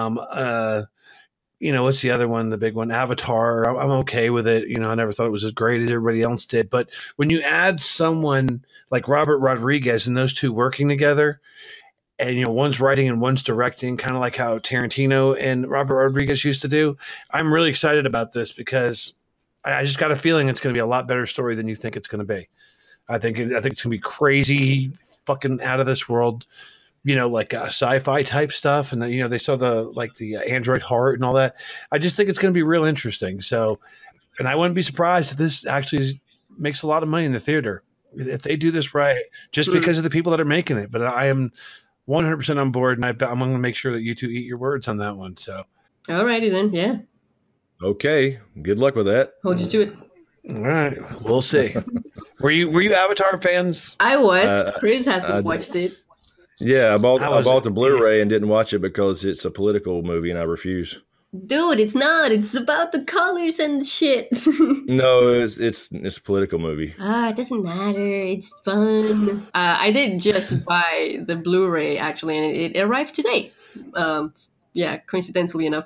What's the other one, the big one? Avatar. I'm okay with it. I never thought it was as great as everybody else did. But when you add someone like Robert Rodriguez and those two working together, and one's writing and one's directing, kind of like how Tarantino and Robert Rodriguez used to do, I'm really excited about this because I just got a feeling it's going to be a lot better story than you think it's going to be. I think it's going to be crazy, fucking out of this world, like sci-fi type stuff. And they saw the android heart and all that. I just think it's going to be real interesting. So, and I wouldn't be surprised if this actually is makes a lot of money in the theater if they do this right, just because of the people that are making it. But I am 100% on board, and I'm going to make sure that you two eat your words on that one. So, Alrighty then, yeah. Okay, good luck with that. Hold you to it. all right, we'll see. Were you Avatar fans? I was. Chris hasn't watched it. Yeah, I bought it? the Blu-ray and didn't watch it because it's a political movie and I refuse. Dude, it's not. It's about the colors and the shit. No, it's a political movie. It doesn't matter. It's fun. I did just buy the Blu-ray actually, and it arrived today. Yeah, coincidentally enough.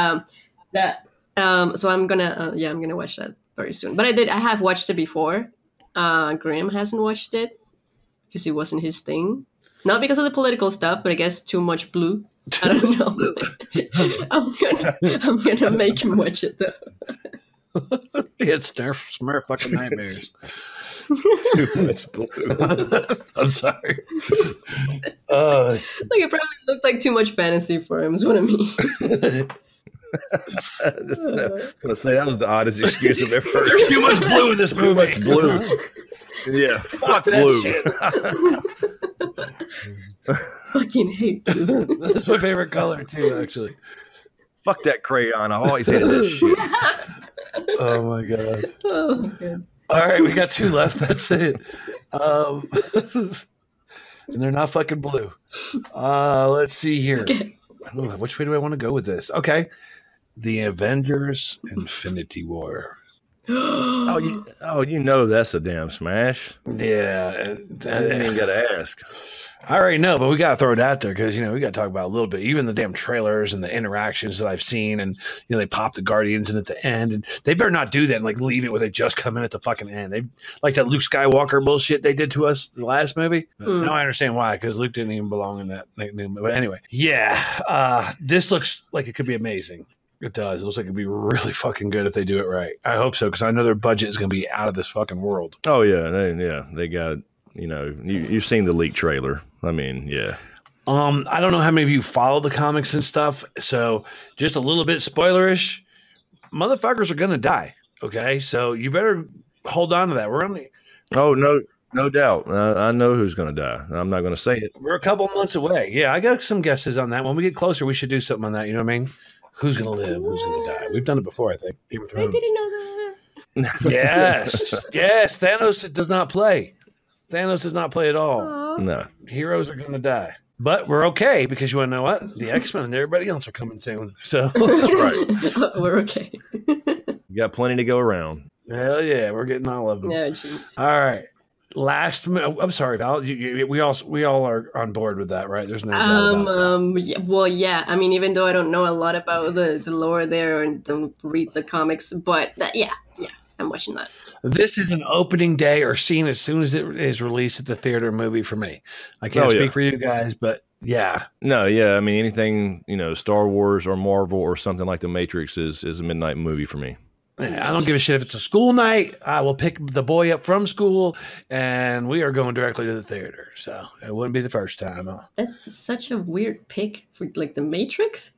So I'm gonna watch that very soon. But I have watched it before. Graham hasn't watched it because it wasn't his thing. Not because of the political stuff, but I guess too much blue. I don't know. I'm gonna make him watch it though. It's Smurf fucking nightmares. Too much blue. I'm sorry. Like it probably looked like too much fantasy for him. Is what I mean. I was gonna say that was the oddest excuse I've ever heard. There's too much blue in this movie. Too much blue. Yeah, fuck blue. Fucking hate blue. That's my favorite color too, actually. Fuck that crayon. I always hated that shit. Oh my god. Oh, good. All right, we got 2 left. That's it. And they're not fucking blue. Let's see here. Okay. Ooh, which way do I want to go with this? Okay. The Avengers Infinity War. You know that's a damn smash. Yeah. You ain't gotta ask. I already know, but we got to throw it out there because, we got to talk about a little bit. Even the damn trailers and the interactions that I've seen, and, they pop the Guardians in at the end, and they better not do that and, leave it where they just come in at the fucking end. They like that Luke Skywalker bullshit they did to us the last movie. Now I understand why, because Luke didn't even belong in that new movie. But anyway, yeah, this looks like it could be amazing. It does. It looks like it'd be really fucking good if they do it right. I hope so, because I know their budget is going to be out of this fucking world. Oh yeah, they got. You've seen the leak trailer. I mean, yeah. I don't know how many of you follow the comics and stuff, so just a little bit spoilerish. Motherfuckers are gonna die. Okay, so you better hold on to that. Oh no doubt. I know who's gonna die. I'm not gonna say it. We're a couple months away. Yeah, I got some guesses on that. When we get closer, we should do something on that. You know what I mean? Who's gonna live? Who's gonna die? We've done it before, I think. Game of I Thrones. didn't know that. Yes. Thanos does not play. Thanos does not play at all. Aww. No. Heroes are going to die. But we're okay because you want to know what? The X-Men and everybody else are coming soon. So That's right. We're okay. You got plenty to go around. Hell yeah, we're getting all of them. Yeah, jeez. All right. I'm sorry, Val. We all are on board with that, right? There's no doubt about that. Yeah. I mean, even though I don't know a lot about the lore there and don't read the comics, but yeah, I'm watching that. This is an opening day or seen as soon as it is released at the theater movie for me. I can't speak for you guys, but yeah. No, yeah. I mean, anything, Star Wars or Marvel or something like The Matrix is a midnight movie for me. I don't give a shit if it's a school night. I will pick the boy up from school, and we are going directly to the theater. So it wouldn't be the first time. That's such a weird pick for The Matrix.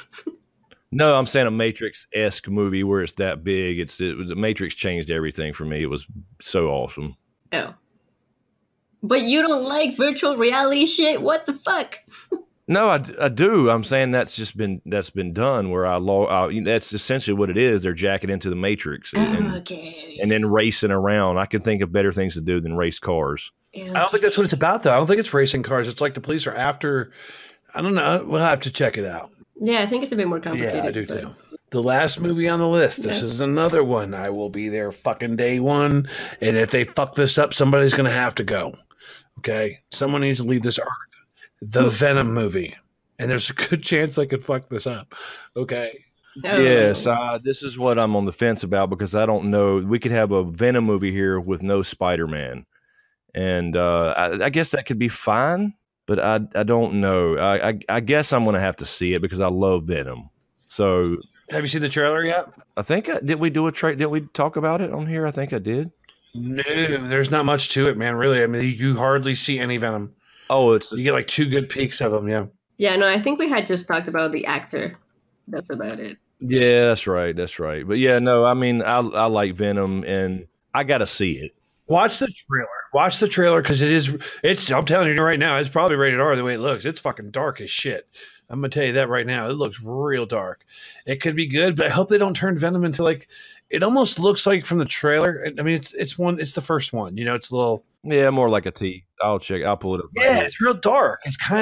No, I'm saying a Matrix-esque movie where it's that big. The Matrix changed everything for me. It was so awesome. Oh. But you don't like virtual reality shit? What the fuck? No, I do. I'm saying that's been done where that's essentially what it is. They're jacking into the Matrix and then racing around. I can think of better things to do than race cars. I don't think that's what it's about, though. I don't think it's racing cars. It's like the police are after. I don't know. We'll have to check it out. Yeah, I think it's a bit more complicated. Yeah, I do too. The last movie on the list. This is another one. I will be there fucking day one. And if they fuck this up, somebody's going to have to go. Okay? Someone needs to leave this earth. The Venom movie. And there's a good chance they could fuck this up. Okay? Oh. Yes, this is what I'm on the fence about because I don't know. We could have a Venom movie here with no Spider-Man. And I guess that could be fine. But I don't know. I guess I'm going to have to see it because I love Venom. So, have you seen the trailer yet? I think did we do a Did we talk about it on here? I think I did. No, there's not much to it, man. Really, I mean, you hardly see any Venom. Oh, you get like 2 good peeks of them. Yeah. Yeah. No, I think we had just talked about the actor. That's about it. Yeah, that's right. But yeah, no, I mean, I like Venom, and I got to see it. Watch the trailer. Watch the trailer because it's. I'm telling you right now, it's probably rated R the way it looks. It's fucking dark as shit. I'm gonna tell you that right now. It looks real dark. It could be good, but I hope they don't turn Venom into like. It almost looks like from the trailer. I mean, it's the first one. You know, it's a little. Yeah, more like a T. I'll check. I'll pull it up. Yeah, it's real dark.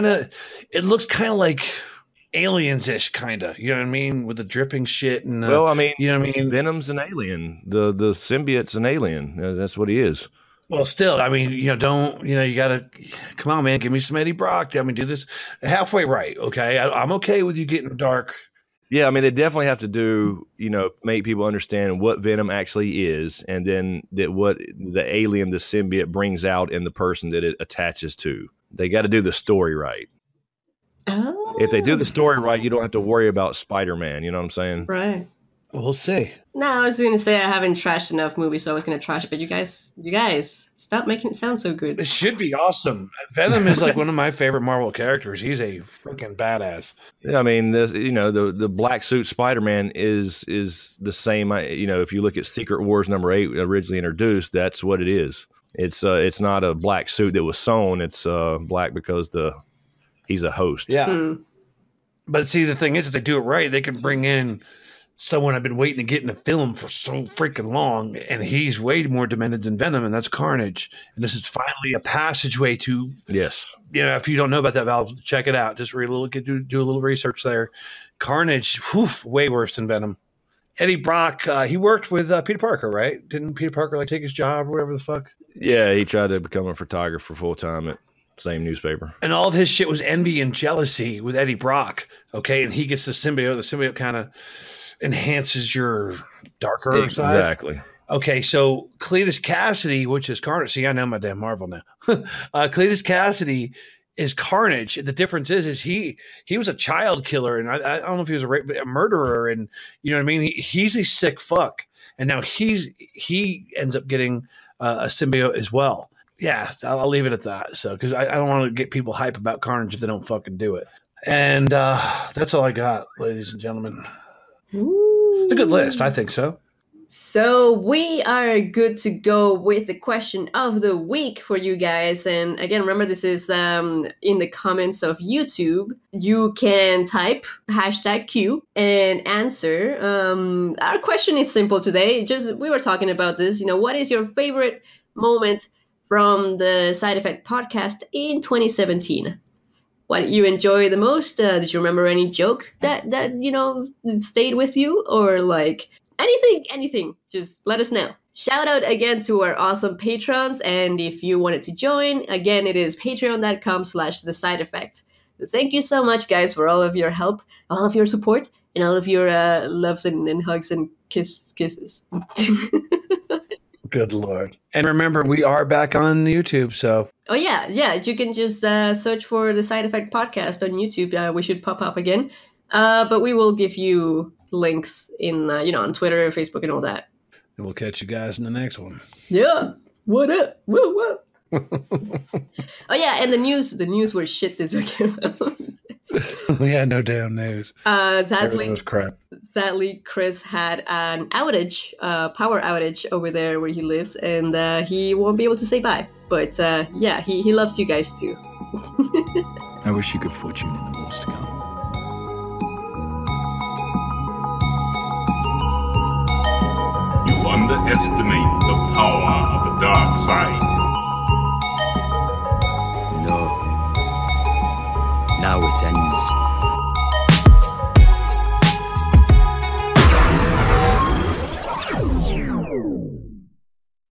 It looks kind of like Aliens-ish, kind of. You know what I mean? With the dripping shit and. Well, I mean, you know what I mean? Venom's an alien. The symbiote's an alien. That's what he is. Well, still, I mean, you gotta come on, man. Give me some Eddie Brock. I mean, do this halfway right, okay? I'm okay with you getting dark. Yeah, I mean, they definitely have to make people understand what Venom actually is, and then what the alien, the symbiote, brings out in the person that it attaches to. They got to do the story right. Oh. If they do the story right, you don't have to worry about Spider-Man. You know what I'm saying? Right. We'll see. No, I was going to say I haven't trashed enough movies, so I was going to trash it. But you guys, stop making it sound so good. It should be awesome. Venom is like one of my favorite Marvel characters. He's a freaking badass. Yeah, I mean, the black suit Spider-Man is the same. If you look at Secret Wars #8 originally introduced, that's what it is. It's not a black suit that was sewn. It's black because he's a host. Yeah. But see, the thing is, if they do it right, they can bring in someone I've been waiting to get in the film for so freaking long, and he's way more demented than Venom, and that's Carnage. And this is finally a passageway to. Yes. If you don't know about that, Val, check it out. Just read a little, do a little research there. Carnage, way worse than Venom. Eddie Brock, he worked with Peter Parker, right? Didn't Peter Parker take his job or whatever the fuck? Yeah, he tried to become a photographer full time at same newspaper. And all of his shit was envy and jealousy with Eddie Brock. Okay, and he gets the symbiote. The symbiote kind of enhances your darker side. Exactly. Okay, so Cletus Cassidy, which is Carnage. See, I know my damn Marvel now. Cletus Cassidy is Carnage. The difference is he was a child killer, and I don't know if he was a murderer, and you know what I mean. He's a sick fuck, and now he ends up getting a symbiote as well. Yeah, I'll leave it at that. So because I don't want to get people hype about Carnage if they don't fucking do it. And that's all I got, ladies and gentlemen. Ooh. It's a good list. I think so. So we are good to go with the question of the week for you guys. And again, remember, this is in the comments of YouTube. You can type #Q and answer. Our question is simple today. We were talking about this. What is your favorite moment from the Side Effect podcast in 2017? What did you enjoy the most? Did you remember any joke that stayed with you, or like anything? Just let us know. Shout out again to our awesome patrons, and if you wanted to join, again, it is patreon.com/thesideeffect. Thank you so much, guys, for all of your help, all of your support, and all of your loves and hugs and kisses. Good Lord. And remember, we are back on YouTube, so. Oh, yeah. You can just search for the Side Effect podcast on YouTube. We should pop up again. But we will give you links in, on Twitter, Facebook, and all that. And we'll catch you guys in the next one. Yeah. What up? Woo. Oh, yeah. And the news were shit this weekend. We had no damn news. Sadly, was crap. Sadly, Chris had an outage, power outage over there where he lives, and he won't be able to say bye. But yeah, he loves you guys too. I wish you good fortune in the wars to come. You underestimate the power of the dark side.